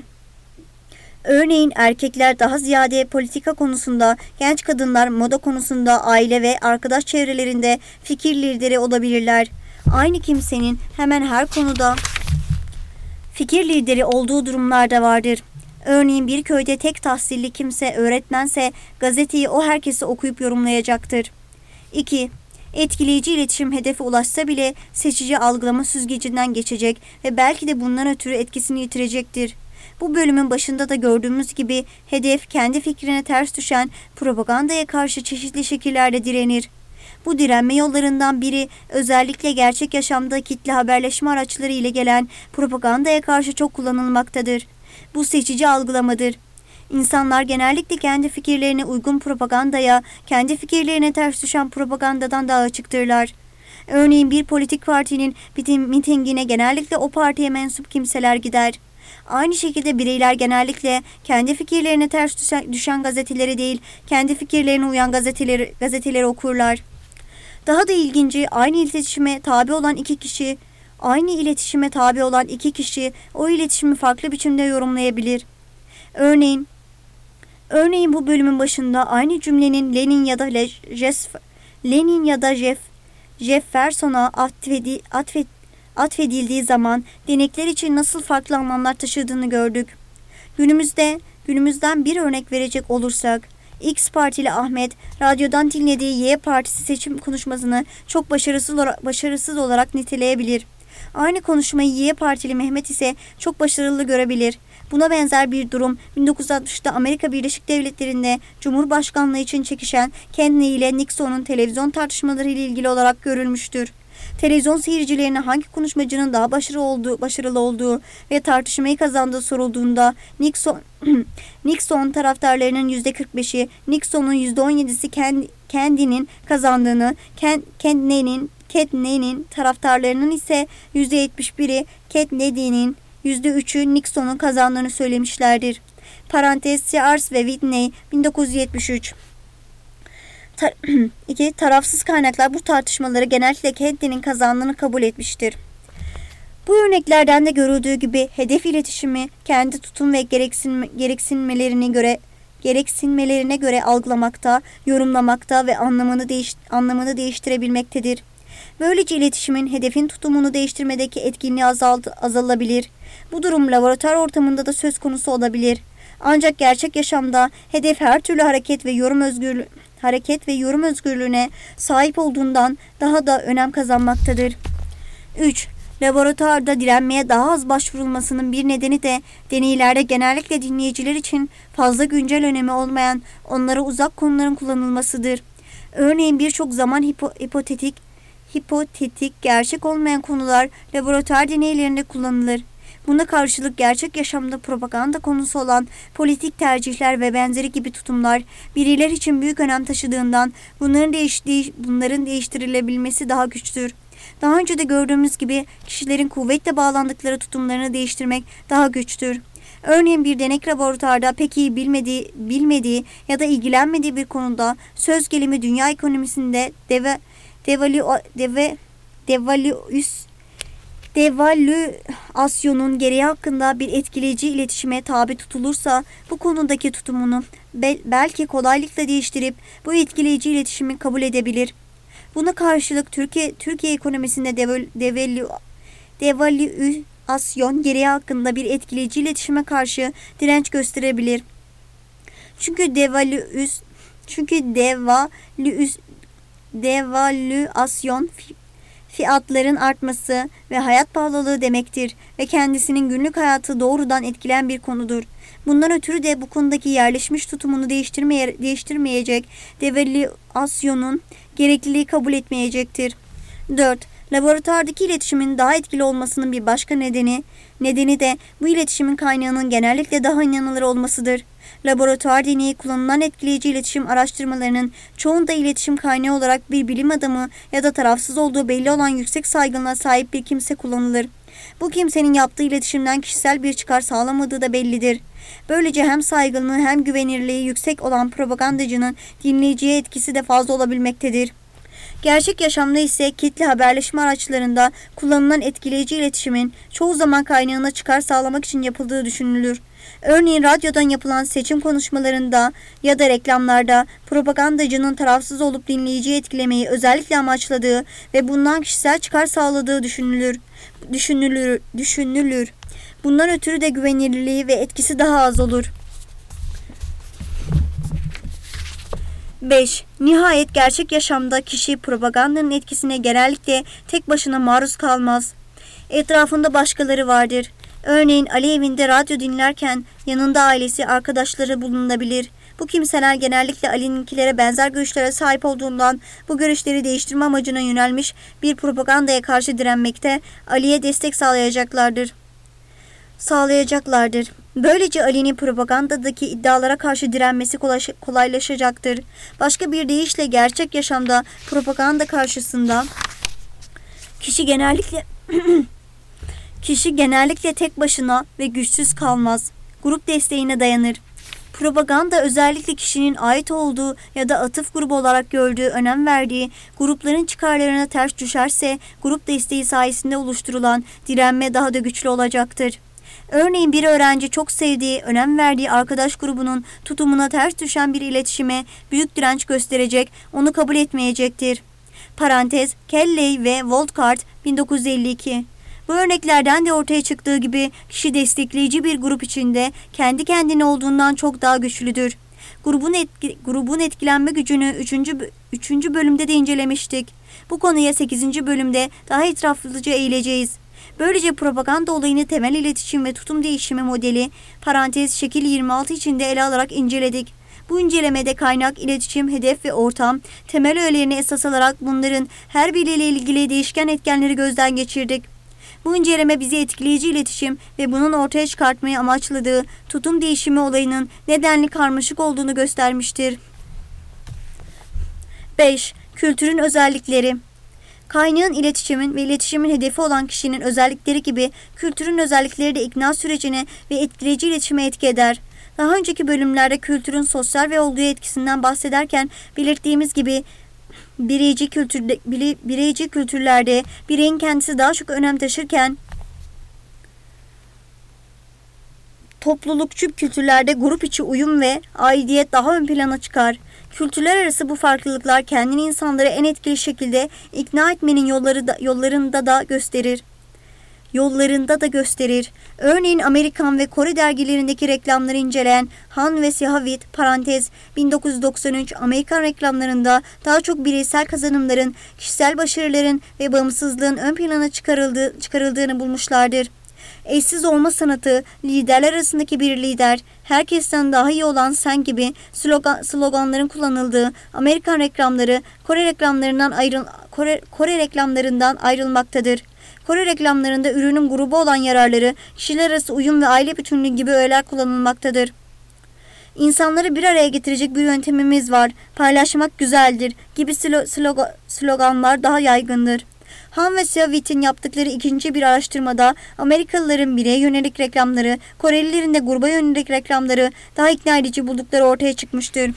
Örneğin erkekler daha ziyade politika konusunda, genç kadınlar moda konusunda, aile ve arkadaş çevrelerinde fikir lideri olabilirler. Aynı kimsenin hemen her konuda fikir lideri olduğu durumlarda vardır. Örneğin bir köyde tek tahsilli kimse öğretmense gazeteyi o herkese okuyup yorumlayacaktır. iki. Etkileyici iletişim hedefe ulaşsa bile seçici algılama süzgecinden geçecek ve belki de bundan ötürü etkisini yitirecektir. Bu bölümün başında da gördüğümüz gibi hedef kendi fikrine ters düşen propagandaya karşı çeşitli şekillerde direnir. Bu direnme yollarından biri özellikle gerçek yaşamda kitle haberleşme araçları ile gelen propagandaya karşı çok kullanılmaktadır. Bu seçici algılamadır. İnsanlar genellikle kendi fikirlerine uygun propagandaya, kendi fikirlerine ters düşen propagandadan daha açıktırlar. Örneğin bir politik partinin mitingine genellikle o partiye mensup kimseler gider. Aynı şekilde bireyler genellikle kendi fikirlerine ters düşen, düşen gazeteleri değil, kendi fikirlerine uyan gazeteleri, gazeteleri okurlar. Daha da ilginci, aynı iletişime tabi olan iki kişi, aynı iletişime tabi olan iki kişi o iletişimi farklı biçimde yorumlayabilir. Örneğin, örneğin bu bölümün başında aynı cümlenin Lenin ya da Jeff, Lenin ya da Jeff, Jefferson'a atfedi, atfed, atfedildiği zaman denekler için nasıl farklı anlamlar taşıdığını gördük. Günümüzde, günümüzden bir örnek verecek olursak, X partili Ahmet, radyodan dinlediği Y partisi seçim konuşmasını çok başarısız olarak, başarısız olarak niteleyebilir. Aynı konuşmayı Y partili Mehmet ise çok başarılı görebilir. Buna benzer bir durum bin dokuz yüz altmışta Amerika Birleşik Devletleri'nde Cumhurbaşkanlığı için çekişen Kennedy ile Nixon'un televizyon tartışmaları ile ilgili olarak görülmüştür. Televizyon seyircilerine hangi konuşmacının daha başarılı olduğu, başarılı olduğu ve tartışmayı kazandığı sorulduğunda Nixon Nixon taraftarlarının yüzde kırk beşi, Nixon'un yüzde on yedisi Kennedy'nin kazandığını, Kennedy'nin Kennedy'nin taraftarlarının ise yüzde yetmiş biri Kennedy'nin, yüzde üçü Nixon'un kazandığını söylemişlerdir. Parantez Sears ve Whitney bin dokuz yüz yetmiş üç. Tar iki Tarafsız kaynaklar bu tartışmaları genellikle Kennedy'nin kazandığını kabul etmiştir. Bu örneklerden de görüldüğü gibi hedef iletişimi kendi tutum ve gereksinme, gereksinmelerine göre gereksinmelerine göre algılamakta, yorumlamakta ve anlamını değiş, anlamını değiştirebilmektedir. Böylece iletişimin hedefin tutumunu değiştirmedeki etkinliği azaldı, azalabilir. Bu durum laboratuvar ortamında da söz konusu olabilir. Ancak gerçek yaşamda hedef her türlü hareket ve yorum özgürlüğü hareket ve yorum özgürlüğüne sahip olduğundan daha da önem kazanmaktadır. üç. Laboratuvarda direnmeye daha az başvurulmasının bir nedeni de deneylerde genellikle dinleyiciler için fazla güncel önemi olmayan, onlara uzak konuların kullanılmasıdır. Örneğin birçok zaman hipo, hipotetik, hipotetik, gerçek olmayan konular laboratuvar deneylerinde kullanılır. Buna karşılık gerçek yaşamda propaganda konusu olan politik tercihler ve benzeri gibi tutumlar bireyler için büyük önem taşıdığından bunların, değiştiği, bunların değiştirilebilmesi daha güçtür. Daha önce de gördüğümüz gibi kişilerin kuvvetle bağlandıkları tutumlarını değiştirmek daha güçtür. Örneğin bir denek laboratuvarda pek iyi bilmediği, bilmediği ya da ilgilenmediği bir konuda söz gelimi dünya ekonomisinde deve, devalü, deve, devalüs devalüasyonun gereği hakkında bir etkileyici iletişime tabi tutulursa bu konudaki tutumunu bel belki kolaylıkla değiştirip bu etkileyici iletişimi kabul edebilir. Buna karşılık Türkiye Türkiye ekonomisinde deval, devalü, devalüasyon gereği hakkında bir etkileyici iletişime karşı direnç gösterebilir. Çünkü devalüs çünkü devalüs devalüasyon fiyatların artması ve hayat pahalılığı demektir ve kendisinin günlük hayatı doğrudan etkileyen bir konudur. Bundan ötürü de bu konudaki yerleşmiş tutumunu değiştirmeye, değiştirmeyecek, devalüasyonun gerekliliği kabul etmeyecektir. dört. Laboratuvardaki iletişimin daha etkili olmasının bir başka nedeni, nedeni de bu iletişimin kaynağının genellikle daha inanılır olmasıdır. Laboratuvar deneyi kullanılan etkileyici iletişim araştırmalarının çoğunda iletişim kaynağı olarak bir bilim adamı ya da tarafsız olduğu belli olan yüksek saygınlığa sahip bir kimse kullanılır. Bu kimsenin yaptığı iletişimden kişisel bir çıkar sağlamadığı da bellidir. Böylece hem saygınlığı hem güvenirliği yüksek olan propagandacının dinleyiciye etkisi de fazla olabilmektedir. Gerçek yaşamda ise kitle haberleşme araçlarında kullanılan etkileyici iletişimin çoğu zaman kaynağına çıkar sağlamak için yapıldığı düşünülür. Örneğin radyodan yapılan seçim konuşmalarında ya da reklamlarda propagandacının tarafsız olup dinleyiciyi etkilemeyi özellikle amaçladığı ve bundan kişisel çıkar sağladığı düşünülür. Düşünülür, düşünülür. Bundan ötürü de güvenilirliği ve etkisi daha az olur. beş. Nihayet gerçek yaşamda kişi propagandanın etkisine genellikle tek başına maruz kalmaz. Etrafında başkaları vardır. Örneğin Ali evinde radyo dinlerken yanında ailesi, arkadaşları bulunabilir. Bu kimseler genellikle Ali'ninkilere benzer görüşlere sahip olduğundan bu görüşleri değiştirme amacına yönelmiş bir propagandaya karşı direnmekte, Ali'ye destek sağlayacaklardır. Sağlayacaklardır. Böylece Ali'nin propagandadaki iddialara karşı direnmesi kolaylaşacaktır. Başka bir deyişle gerçek yaşamda propaganda karşısında kişi genellikle kişi genellikle tek başına ve güçsüz kalmaz. Grup desteğine dayanır. Propaganda özellikle kişinin ait olduğu ya da atıf grubu olarak gördüğü, önem verdiği grupların çıkarlarına ters düşerse grup desteği sayesinde oluşturulan direnme daha da güçlü olacaktır. Örneğin bir öğrenci çok sevdiği, önem verdiği arkadaş grubunun tutumuna ters düşen bir iletişime büyük direnç gösterecek, onu kabul etmeyecektir. Parantez Kelley ve Volkart bin dokuz yüz elli iki. Bu örneklerden de ortaya çıktığı gibi kişi destekleyici bir grup içinde kendi kendine olduğundan çok daha güçlüdür. Grubun, etki, grubun etkilenme gücünü üçüncü. üçüncü bölümde de incelemiştik. Bu konuya sekizinci bölümde daha etraflıca eğileceğiz. Böylece propaganda olayını temel iletişim ve tutum değişimi modeli parantez şekil yirmi altı içinde ele alarak inceledik. Bu incelemede kaynak, iletişim, hedef ve ortam temel öğelerini esas alarak bunların her biriyle ilgili değişken etkenleri gözden geçirdik. Bu inceleme bizi etkileyici iletişim ve bunun ortaya çıkartmayı amaçladığı tutum değişimi olayının nedenli karmaşık olduğunu göstermiştir. beş. Kültürün özellikleri. Kaynağın, iletişimin ve iletişimin hedefi olan kişinin özellikleri gibi kültürün özellikleri de ikna sürecine ve etkileyici iletişime etki eder. Daha önceki bölümlerde kültürün sosyal ve olguya etkisinden bahsederken belirttiğimiz gibi bireyci, kültürde, bireyci kültürlerde bireyin kendisi daha çok önem taşırken toplulukçu kültürlerde grup içi uyum ve aidiyet daha ön plana çıkar. Kültürler arası bu farklılıklar kendini insanları en etkili şekilde ikna etmenin yolları da, yollarında da gösterir. Yollarında da gösterir. Örneğin Amerikan ve Kore dergilerindeki reklamları inceleyen Han ve Sihavit parantez bin dokuz yüz doksan üç Amerikan reklamlarında daha çok bireysel kazanımların, kişisel başarıların ve bağımsızlığın ön plana çıkarıldığı, çıkarıldığını bulmuşlardır. Eşsiz olma sanatı, liderler arasındaki bir lider, herkesten daha iyi olan sen gibi slogan, sloganların kullanıldığı Amerikan reklamları Kore reklamlarından ayrıl Kore, Kore reklamlarından ayrılmaktadır. Kore reklamlarında ürünün grubu olan yararları, kişiler arası uyum ve aile bütünlüğü gibi öğeler kullanılmaktadır. İnsanları bir araya getirecek bir yöntemimiz var, paylaşmak güzeldir gibi slogan, sloganlar daha yaygındır. Han ve Siavit'in yaptıkları ikinci bir araştırmada Amerikalıların bireye yönelik reklamları, Korelilerin de gruba yönelik reklamları daha ikna edici buldukları ortaya çıkmıştır.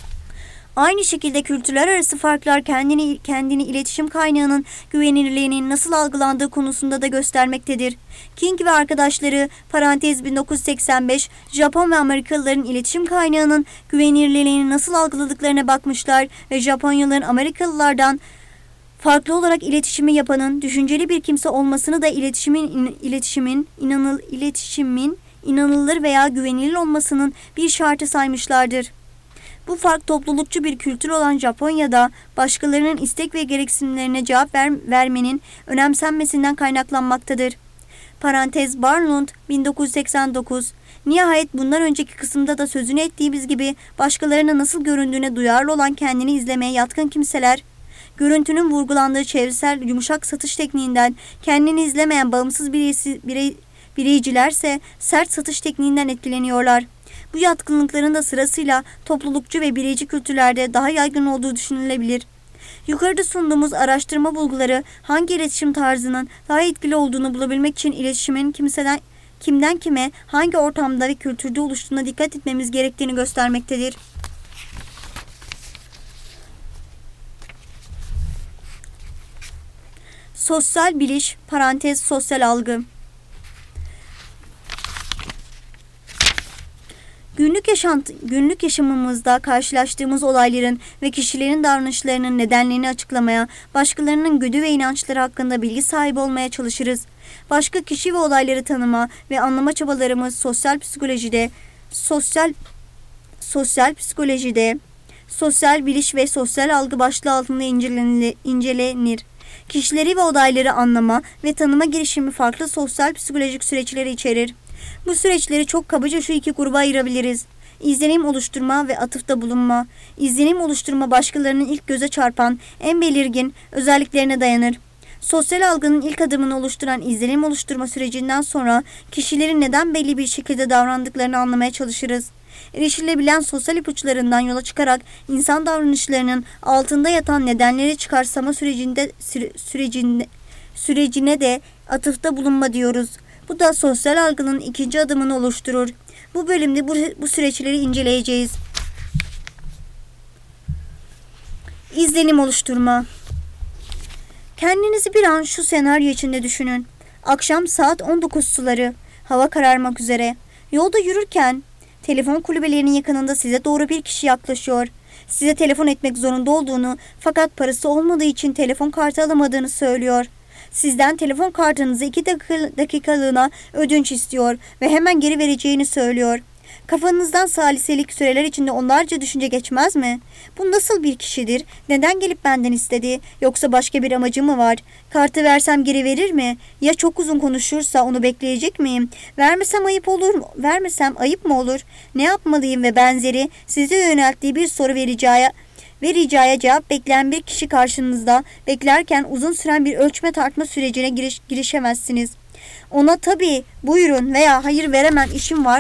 Aynı şekilde kültürler arası farklar kendini, kendini iletişim kaynağının güvenilirliğinin nasıl algılandığı konusunda da göstermektedir. King ve arkadaşları parantez bin dokuz yüz seksen beş Japon ve Amerikalıların iletişim kaynağının güvenilirliğini nasıl algıladıklarına bakmışlar ve Japonyalıların Amerikalılardan farklı olarak iletişimi yapanın düşünceli bir kimse olmasını da iletişimin iletişimin inanıl iletişimin inanılır veya güvenilir olmasının bir şartı saymışlardır. Bu fark toplulukçu bir kültür olan Japonya'da başkalarının istek ve gereksinimlerine cevap ver, vermenin önemsenmesinden kaynaklanmaktadır. Parantez Barlund bin dokuz yüz seksen dokuz. Nihayet bundan önceki kısımda da sözünü ettiğimiz gibi başkalarına nasıl göründüğüne duyarlı olan kendini izlemeye yatkın kimseler, görüntünün vurgulandığı çevresel yumuşak satış tekniğinden kendini izlemeyen bağımsız bireysi, birey, bireycilerse sert satış tekniğinden etkileniyorlar. Bu yatkınlıkların da sırasıyla toplulukçu ve bireyci kültürlerde daha yaygın olduğu düşünülebilir. Yukarıda sunduğumuz araştırma bulguları hangi iletişim tarzının daha etkili olduğunu bulabilmek için iletişimin kimseden, kimden kime, hangi ortamda ve kültürde oluştuğuna dikkat etmemiz gerektiğini göstermektedir. Sosyal biliş, parantez sosyal algı. Günlük yaşantı, günlük yaşamımızda karşılaştığımız olayların ve kişilerin davranışlarının nedenlerini açıklamaya, başkalarının güdü ve inançları hakkında bilgi sahibi olmaya çalışırız. Başka kişi ve olayları tanıma ve anlama çabalarımız sosyal psikolojide, sosyal sosyal psikolojide, sosyal biliş ve sosyal algı başlığı altında incelenir. Kişileri ve olayları anlama ve tanıma girişimi farklı sosyal psikolojik süreçleri içerir. Bu süreçleri çok kabaca şu iki gruba ayırabiliriz. İzlenim oluşturma ve atıfta bulunma. İzlenim oluşturma başkalarının ilk göze çarpan en belirgin özelliklerine dayanır. Sosyal algının ilk adımını oluşturan izlenim oluşturma sürecinden sonra kişilerin neden belli bir şekilde davrandıklarını anlamaya çalışırız. Erişilebilen sosyal ipuçlarından yola çıkarak insan davranışlarının altında yatan nedenleri çıkarsama sürecinde, süre, sürecinde, sürecine de atıfta bulunma diyoruz. Bu da sosyal algının ikinci adımını oluşturur. Bu bölümde bu, bu süreçleri inceleyeceğiz. İzlenim oluşturma. Kendinizi bir an şu senaryo içinde düşünün. Akşam saat on dokuz suları, hava kararmak üzere. Yolda yürürken telefon kulübelerinin yakınında size doğru bir kişi yaklaşıyor. Size telefon etmek zorunda olduğunu fakat parası olmadığı için telefon kartı alamadığını söylüyor. Sizden telefon kartınızı iki dakikalığına ödünç istiyor ve hemen geri vereceğini söylüyor. Kafanızdan saliselik süreler içinde onlarca düşünce geçmez mi? Bu nasıl bir kişidir? Neden gelip benden istedi? Yoksa başka bir amacı mı var? Kartı versem geri verir mi? Ya çok uzun konuşursa onu bekleyecek miyim? Vermesem ayıp olur mu? Vermesem ayıp mı olur? Ne yapmalıyım ve benzeri size yönelttiği bir soru ve ricaya, ve ricaya cevap bekleyen bir kişi karşınızda beklerken uzun süren bir ölçme tartma sürecine giriş, girişemezsiniz. Ona tabii buyurun veya hayır veremem işim var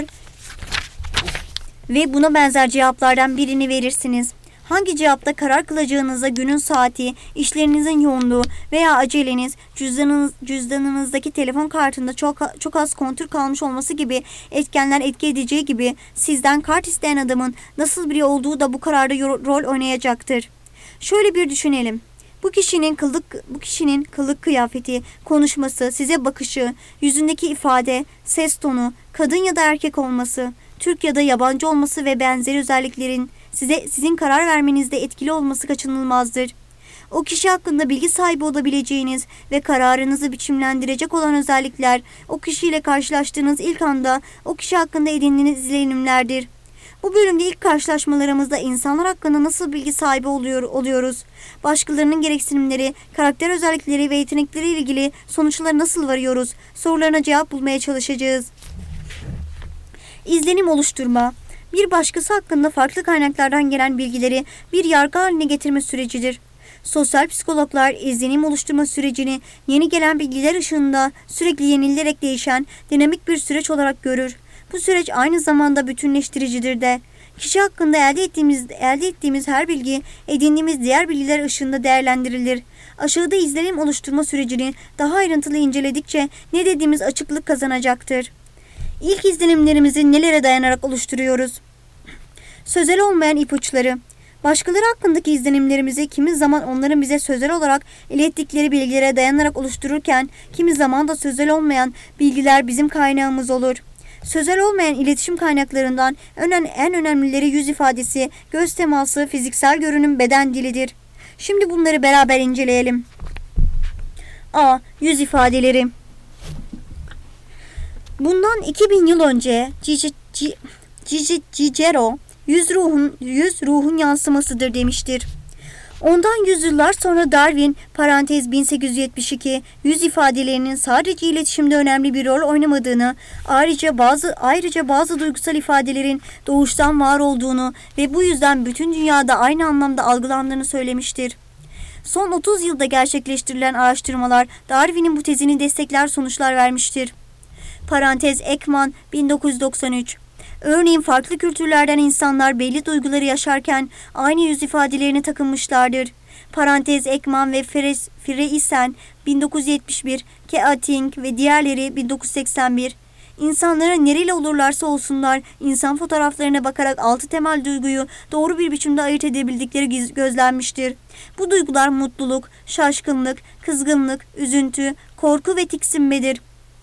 ve buna benzer cevaplardan birini verirsiniz. Hangi cevapta karar kılacağınıza günün saati, işlerinizin yoğunluğu veya aceleniz, cüzdanınız, cüzdanınızdaki telefon kartında çok, çok az kontür kalmış olması gibi etkenler etki edeceği gibi sizden kart isteyen adamın nasıl biri olduğu da bu kararda rol oynayacaktır. Şöyle bir düşünelim. Bu kişinin kılık, bu kişinin kılık kıyafeti, konuşması, size bakışı, yüzündeki ifade, ses tonu, kadın ya da erkek olması, Türk ya da yabancı olması ve benzeri özelliklerin size sizin karar vermenizde etkili olması kaçınılmazdır. O kişi hakkında bilgi sahibi olabileceğiniz ve kararınızı biçimlendirecek olan özellikler, o kişiyle karşılaştığınız ilk anda o kişi hakkında edindiğiniz izlenimlerdir. Bu bölümde ilk karşılaşmalarımızda insanlar hakkında nasıl bilgi sahibi oluyor, oluyoruz? Başkalarının gereksinimleri, karakter özellikleri ve yetenekleri ile ilgili sonuçlara nasıl varıyoruz? Sorularına cevap bulmaya çalışacağız. İzlenim oluşturma, bir başkası hakkında farklı kaynaklardan gelen bilgileri bir yargı haline getirme sürecidir. Sosyal psikologlar izlenim oluşturma sürecini yeni gelen bilgiler ışığında sürekli yenilerek değişen dinamik bir süreç olarak görür. Bu süreç aynı zamanda bütünleştiricidir de. Kişi hakkında elde ettiğimiz, elde ettiğimiz her bilgi edindiğimiz diğer bilgiler ışığında değerlendirilir. Aşağıda izlenim oluşturma sürecini daha ayrıntılı inceledikçe ne dediğimiz açıklık kazanacaktır. İlk izlenimlerimizi nelere dayanarak oluşturuyoruz? Sözel olmayan ipuçları. Başkaları hakkındaki izlenimlerimizi kimi zaman onların bize sözel olarak ilettikleri bilgilere dayanarak oluştururken kimi zaman da sözel olmayan bilgiler bizim kaynağımız olur. Sözel olmayan iletişim kaynaklarından en önemlileri yüz ifadesi, göz teması, fiziksel görünüm, beden dilidir. Şimdi bunları beraber inceleyelim. A. Yüz ifadeleri. Bundan iki bin yıl önce Cicero yüz ruhun, yüz ruhun yansımasıdır demiştir. Ondan yüzyıllar sonra Darwin parantez bin sekiz yüz yetmiş iki yüz ifadelerinin sadece iletişimde önemli bir rol oynamadığını, ayrıca bazı ayrıca bazı duygusal ifadelerin doğuştan var olduğunu ve bu yüzden bütün dünyada aynı anlamda algılandığını söylemiştir. Son otuz yılda gerçekleştirilen araştırmalar Darwin'in bu tezini destekler sonuçlar vermiştir. Parantez Ekman bin dokuz yüz doksan üç. Örneğin farklı kültürlerden insanlar belli duyguları yaşarken aynı yüz ifadelerini takınmışlardır. Parantez Ekman ve Freisen bin dokuz yüz yetmiş bir, Keating ve diğerleri bin dokuz yüz seksen bir. İnsanların nereli olurlarsa olsunlar insan fotoğraflarına bakarak altı temel duyguyu doğru bir biçimde ayırt edebildikleri gözlenmiştir. Bu duygular mutluluk, şaşkınlık, kızgınlık, üzüntü, korku ve tiksinmedir.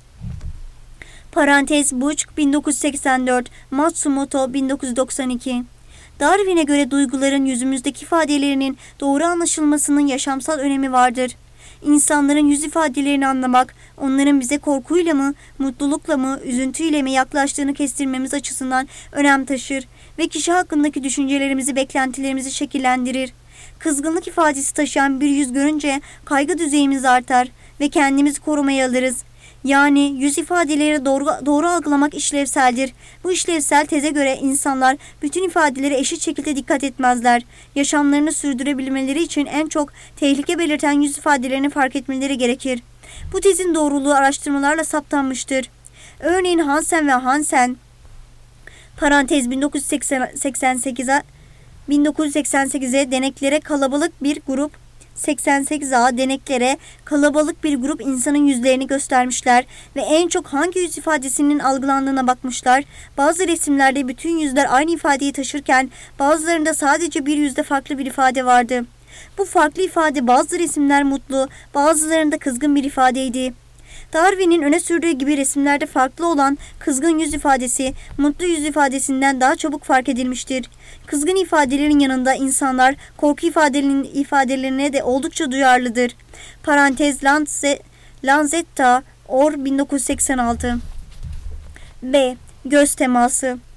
Parantez Buch bin dokuz yüz seksen dört, Matsumoto bin dokuz yüz doksan iki. Darwin'e göre duyguların yüzümüzdeki ifadelerinin doğru anlaşılmasının yaşamsal önemi vardır. İnsanların yüz ifadelerini anlamak, onların bize korkuyla mı, mutlulukla mı, üzüntüyle mi yaklaştığını kestirmemiz açısından önem taşır ve kişi hakkındaki düşüncelerimizi, beklentilerimizi şekillendirir. Kızgınlık ifadesi taşıyan bir yüz görünce kaygı düzeyimiz artar ve kendimizi korumaya alırız. Yani yüz ifadeleri doğru, doğru algılamak işlevseldir. Bu işlevsel teze göre insanlar bütün ifadelere eşit şekilde dikkat etmezler. Yaşamlarını sürdürebilmeleri için en çok tehlike belirten yüz ifadelerini fark etmeleri gerekir. Bu tezin doğruluğu araştırmalarla saptanmıştır. Örneğin Hansen ve Hansen parantez bin dokuz yüz seksen sekize bin dokuz yüz seksen sekize deneklere kalabalık bir grup seksen sekiz A deneklere kalabalık bir grup insanın yüzlerini göstermişler ve en çok hangi yüz ifadesinin algılandığına bakmışlar. Bazı resimlerde bütün yüzler aynı ifadeyi taşırken bazılarında sadece bir yüzde farklı bir ifade vardı. Bu farklı ifade bazı resimler mutlu, bazılarında kızgın bir ifadeydi. Darwin'in öne sürdüğü gibi resimlerde farklı olan kızgın yüz ifadesi, mutlu yüz ifadesinden daha çabuk fark edilmiştir. Kızgın ifadelerin yanında insanlar korku ifadelerinin ifadelerine de oldukça duyarlıdır. Parantez Lanze, Lanzetta, Or bin dokuz yüz seksen altı. B. Göz teması.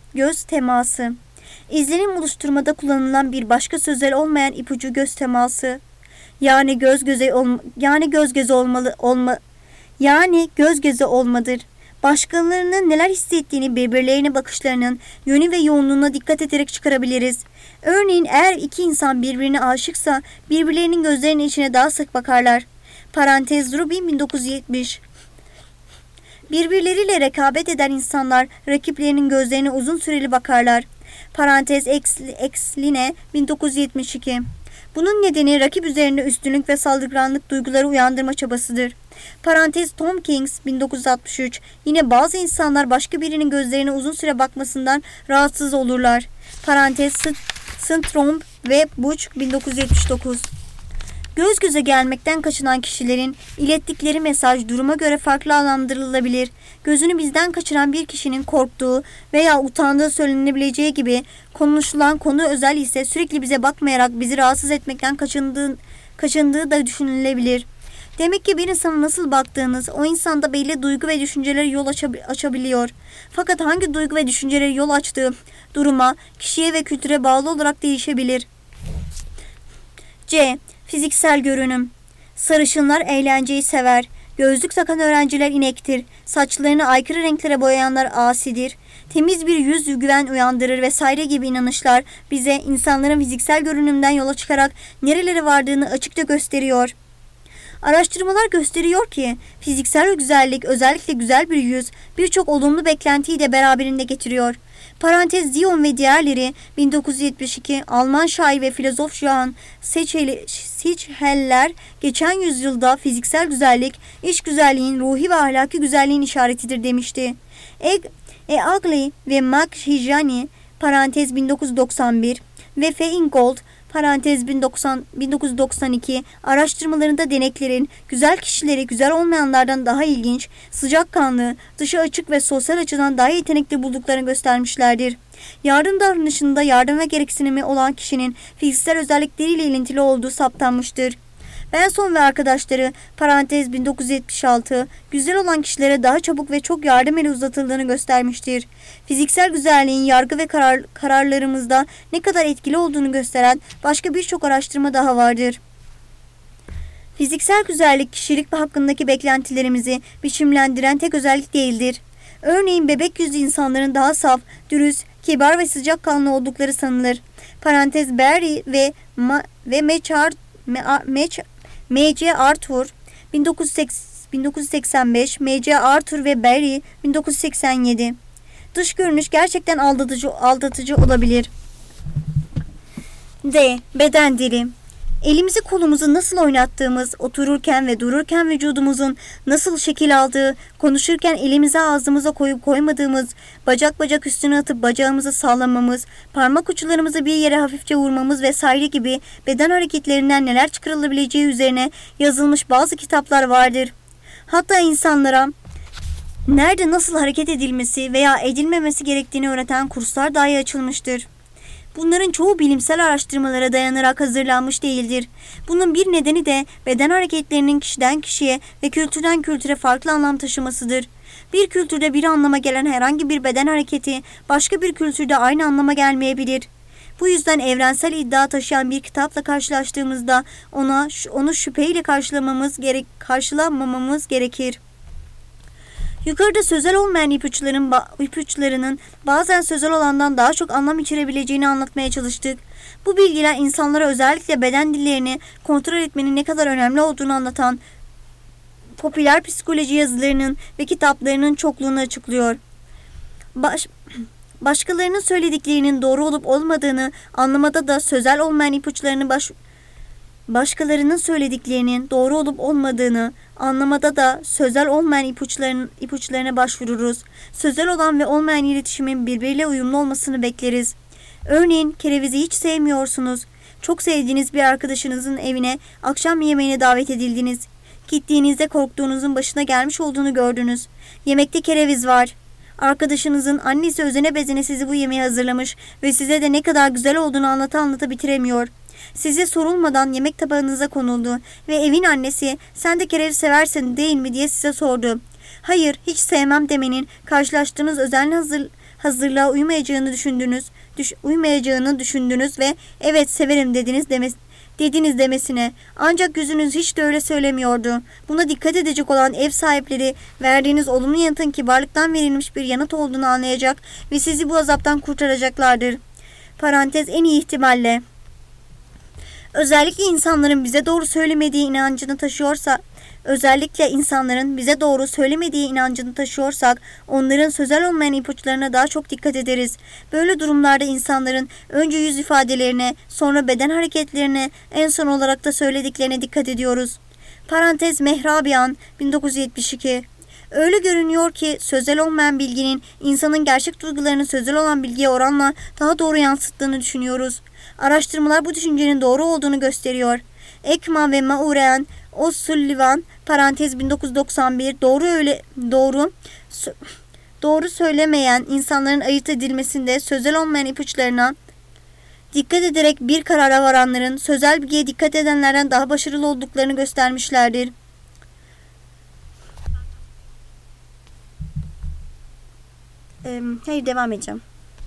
göz teması. İzlenim oluşturmada kullanılan bir başka sözel olmayan ipucu göz teması. Yani göz göze olma, yani göz göze olmalı olma yani göz göze olmadır. Başkalarının neler hissettiğini birbirlerine bakışlarının yönü ve yoğunluğuna dikkat ederek çıkarabiliriz. Örneğin eğer iki insan birbirine aşıksa birbirlerinin gözlerinin içine daha sık bakarlar. Parantez Rubin bin dokuz yüz yetmiş. Birbirleriyle rekabet eden insanlar rakiplerinin gözlerine uzun süreli bakarlar. Parantez Exline bin dokuz yüz yetmiş iki. Bunun nedeni rakip üzerinde üstünlük ve saldırganlık duyguları uyandırma çabasıdır. Parantez Tom Kings bin dokuz yüz altmış üç. Yine bazı insanlar başka birinin gözlerine uzun süre bakmasından rahatsız olurlar. Parantez Stromb ve Butch bin dokuz yüz yetmiş dokuz. Göz göze gelmekten kaçınan kişilerin ilettikleri mesaj duruma göre farklı anlamlandırılabilir. Gözünü bizden kaçıran bir kişinin korktuğu veya utandığı söylenebileceği gibi konuşulan konu özel ise sürekli bize bakmayarak bizi rahatsız etmekten kaçındığı, kaçındığı da düşünülebilir. Demek ki bir insana nasıl baktığınız o insanda belli duygu ve düşüncelere yol açabiliyor. Fakat hangi duygu ve düşüncelere yol açtığı duruma, kişiye ve kültüre bağlı olarak değişebilir. C. Fiziksel görünüm. Sarışınlar eğlenceyi sever. Gözlük takan öğrenciler inektir. Saçlarını aykırı renklere boyayanlar asidir. Temiz bir yüz güven uyandırır vesaire gibi inanışlar bize insanların fiziksel görünümden yola çıkarak nerelere vardığını açıkça gösteriyor. Araştırmalar gösteriyor ki fiziksel güzellik, özellikle güzel bir yüz, birçok olumlu beklentiyi de beraberinde getiriyor. Parantez Dion ve diğerleri bin dokuz yüz yetmiş iki Alman şair ve filozof Johann Sechler geçen yüzyılda fiziksel güzellik, iç güzelliğin, ruhi ve ahlaki güzelliğin işaretidir demişti. E, e Agli ve Mark Hijani parantez bin dokuz yüz doksan bir ve Feingold parantez bin dokuz yüz doksan iki araştırmalarında deneklerin güzel kişileri güzel olmayanlardan daha ilginç, sıcakkanlı, dışı açık ve sosyal açıdan daha yetenekli bulduklarını göstermişlerdir. Yardım davranışında yardım ve gereksinimi olan kişinin fiziksel özellikleriyle ilintili olduğu saptanmıştır. Benson ve arkadaşları parantez bin dokuz yüz yetmiş altı güzel olan kişilere daha çabuk ve çok yardım eli uzatıldığını göstermiştir. Fiziksel güzelliğin yargı ve karar, kararlarımızda ne kadar etkili olduğunu gösteren başka birçok araştırma daha vardır. Fiziksel güzellik kişilik hakkındaki beklentilerimizi biçimlendiren tek özellik değildir. Örneğin bebek yüzlü insanların daha saf, dürüst, kibar ve sıcakkanlı oldukları sanılır. Parantez Barry ve Ma ve Mechard M C Arthur bin dokuz yüz seksen beş, M C Arthur ve Barry bin dokuz yüz seksen yedi. Dış görünüş gerçekten aldatıcı, aldatıcı olabilir. D. Beden dili. Elimizi kolumuzu nasıl oynattığımız, otururken ve dururken vücudumuzun nasıl şekil aldığı, konuşurken elimizi ağzımıza koyup koymadığımız, bacak bacak üstüne atıp bacağımızı sallamamız, parmak uçlarımızı bir yere hafifçe vurmamız vesaire gibi beden hareketlerinden neler çıkarılabileceği üzerine yazılmış bazı kitaplar vardır. Hatta insanlara nerede nasıl hareket edilmesi veya edilmemesi gerektiğini öğreten kurslar dahi açılmıştır. Bunların çoğu bilimsel araştırmalara dayanarak hazırlanmış değildir. Bunun bir nedeni de beden hareketlerinin kişiden kişiye ve kültürden kültüre farklı anlam taşımasıdır. Bir kültürde bir anlama gelen herhangi bir beden hareketi başka bir kültürde aynı anlama gelmeyebilir. Bu yüzden evrensel iddia taşıyan bir kitapla karşılaştığımızda ona onu şüpheyle karşılamamız gerek karşılamamamız gerekir. Yukarıda sözel olmayan ipuçların, ipuçlarının bazen sözel olandan daha çok anlam içerebileceğini anlatmaya çalıştık. Bu bilgiler insanlara özellikle beden dillerini kontrol etmenin ne kadar önemli olduğunu anlatan popüler psikoloji yazılarının ve kitaplarının çokluğunu açıklıyor. Baş, başkalarının söylediklerinin doğru olup olmadığını anlamada da sözel olmayan ipuçlarını baş, başkalarının söylediklerinin doğru olup olmadığını anlamada da sözel olmayan ipuçların, ipuçlarına başvururuz. Sözel olan ve olmayan iletişimin birbiriyle uyumlu olmasını bekleriz. Örneğin kerevizi hiç sevmiyorsunuz. Çok sevdiğiniz bir arkadaşınızın evine akşam yemeğine davet edildiniz. Gittiğinizde korktuğunuzun başına gelmiş olduğunu gördünüz. Yemekte kereviz var. Arkadaşınızın annesi özene bezene sizi bu yemeği hazırlamış ve size de ne kadar güzel olduğunu anlata anlata bitiremiyor. Size sorulmadan yemek tabağınıza konuldu ve evin annesi sen de kereviz seversin değil mi diye size sordu. Hayır, hiç sevmem demenin karşılaştığınız özenle hazır, hazırlığa uymayacağını düşündünüz, düş, uymayacağını düşündünüz ve evet severim dediniz demes dediniz demesine. Ancak yüzünüz hiç de öyle söylemiyordu. Buna dikkat edecek olan ev sahipleri verdiğiniz olumlu yanıtın kibarlıktan verilmiş bir yanıt olduğunu anlayacak ve sizi bu azaptan kurtaracaklardır. Parantez en iyi ihtimalle. Özellikle insanların bize doğru söylemediği inancını taşıyorsa, özellikle insanların bize doğru söylemediği inancını taşıyorsak, onların sözel olmayan ipuçlarına daha çok dikkat ederiz. Böyle durumlarda insanların önce yüz ifadelerine, sonra beden hareketlerine, en son olarak da söylediklerine dikkat ediyoruz. Parantez Mehrabian, bin dokuz yüz yetmiş iki. Öyle görünüyor ki sözel olmayan bilginin insanın gerçek duygularını sözel olan bilgiye oranla daha doğru yansıttığını düşünüyoruz. Araştırmalar bu düşüncenin doğru olduğunu gösteriyor. Ekman ve Maurean, O'Sullivan, parantez bin dokuz yüz doksan bir, doğru öyle doğru doğru söylemeyen insanların ayırt edilmesinde sözel olmayan ipuçlarına dikkat ederek bir karara varanların sözel bilgiye dikkat edenlerden daha başarılı olduklarını göstermişlerdir. Ee, hayır devam edeceğim.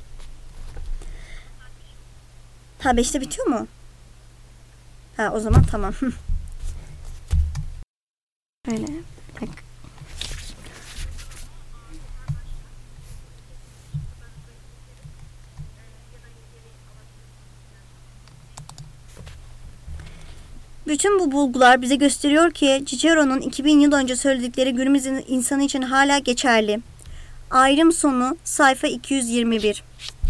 Ha beşte bitiyor mu? Ha o zaman tamam. Böyle. Bak. Bütün bu bulgular bize gösteriyor ki Cicero'nun iki bin yıl önce söyledikleri günümüz insanı için hala geçerli. Ayrım sonu sayfa iki yüz yirmi bir.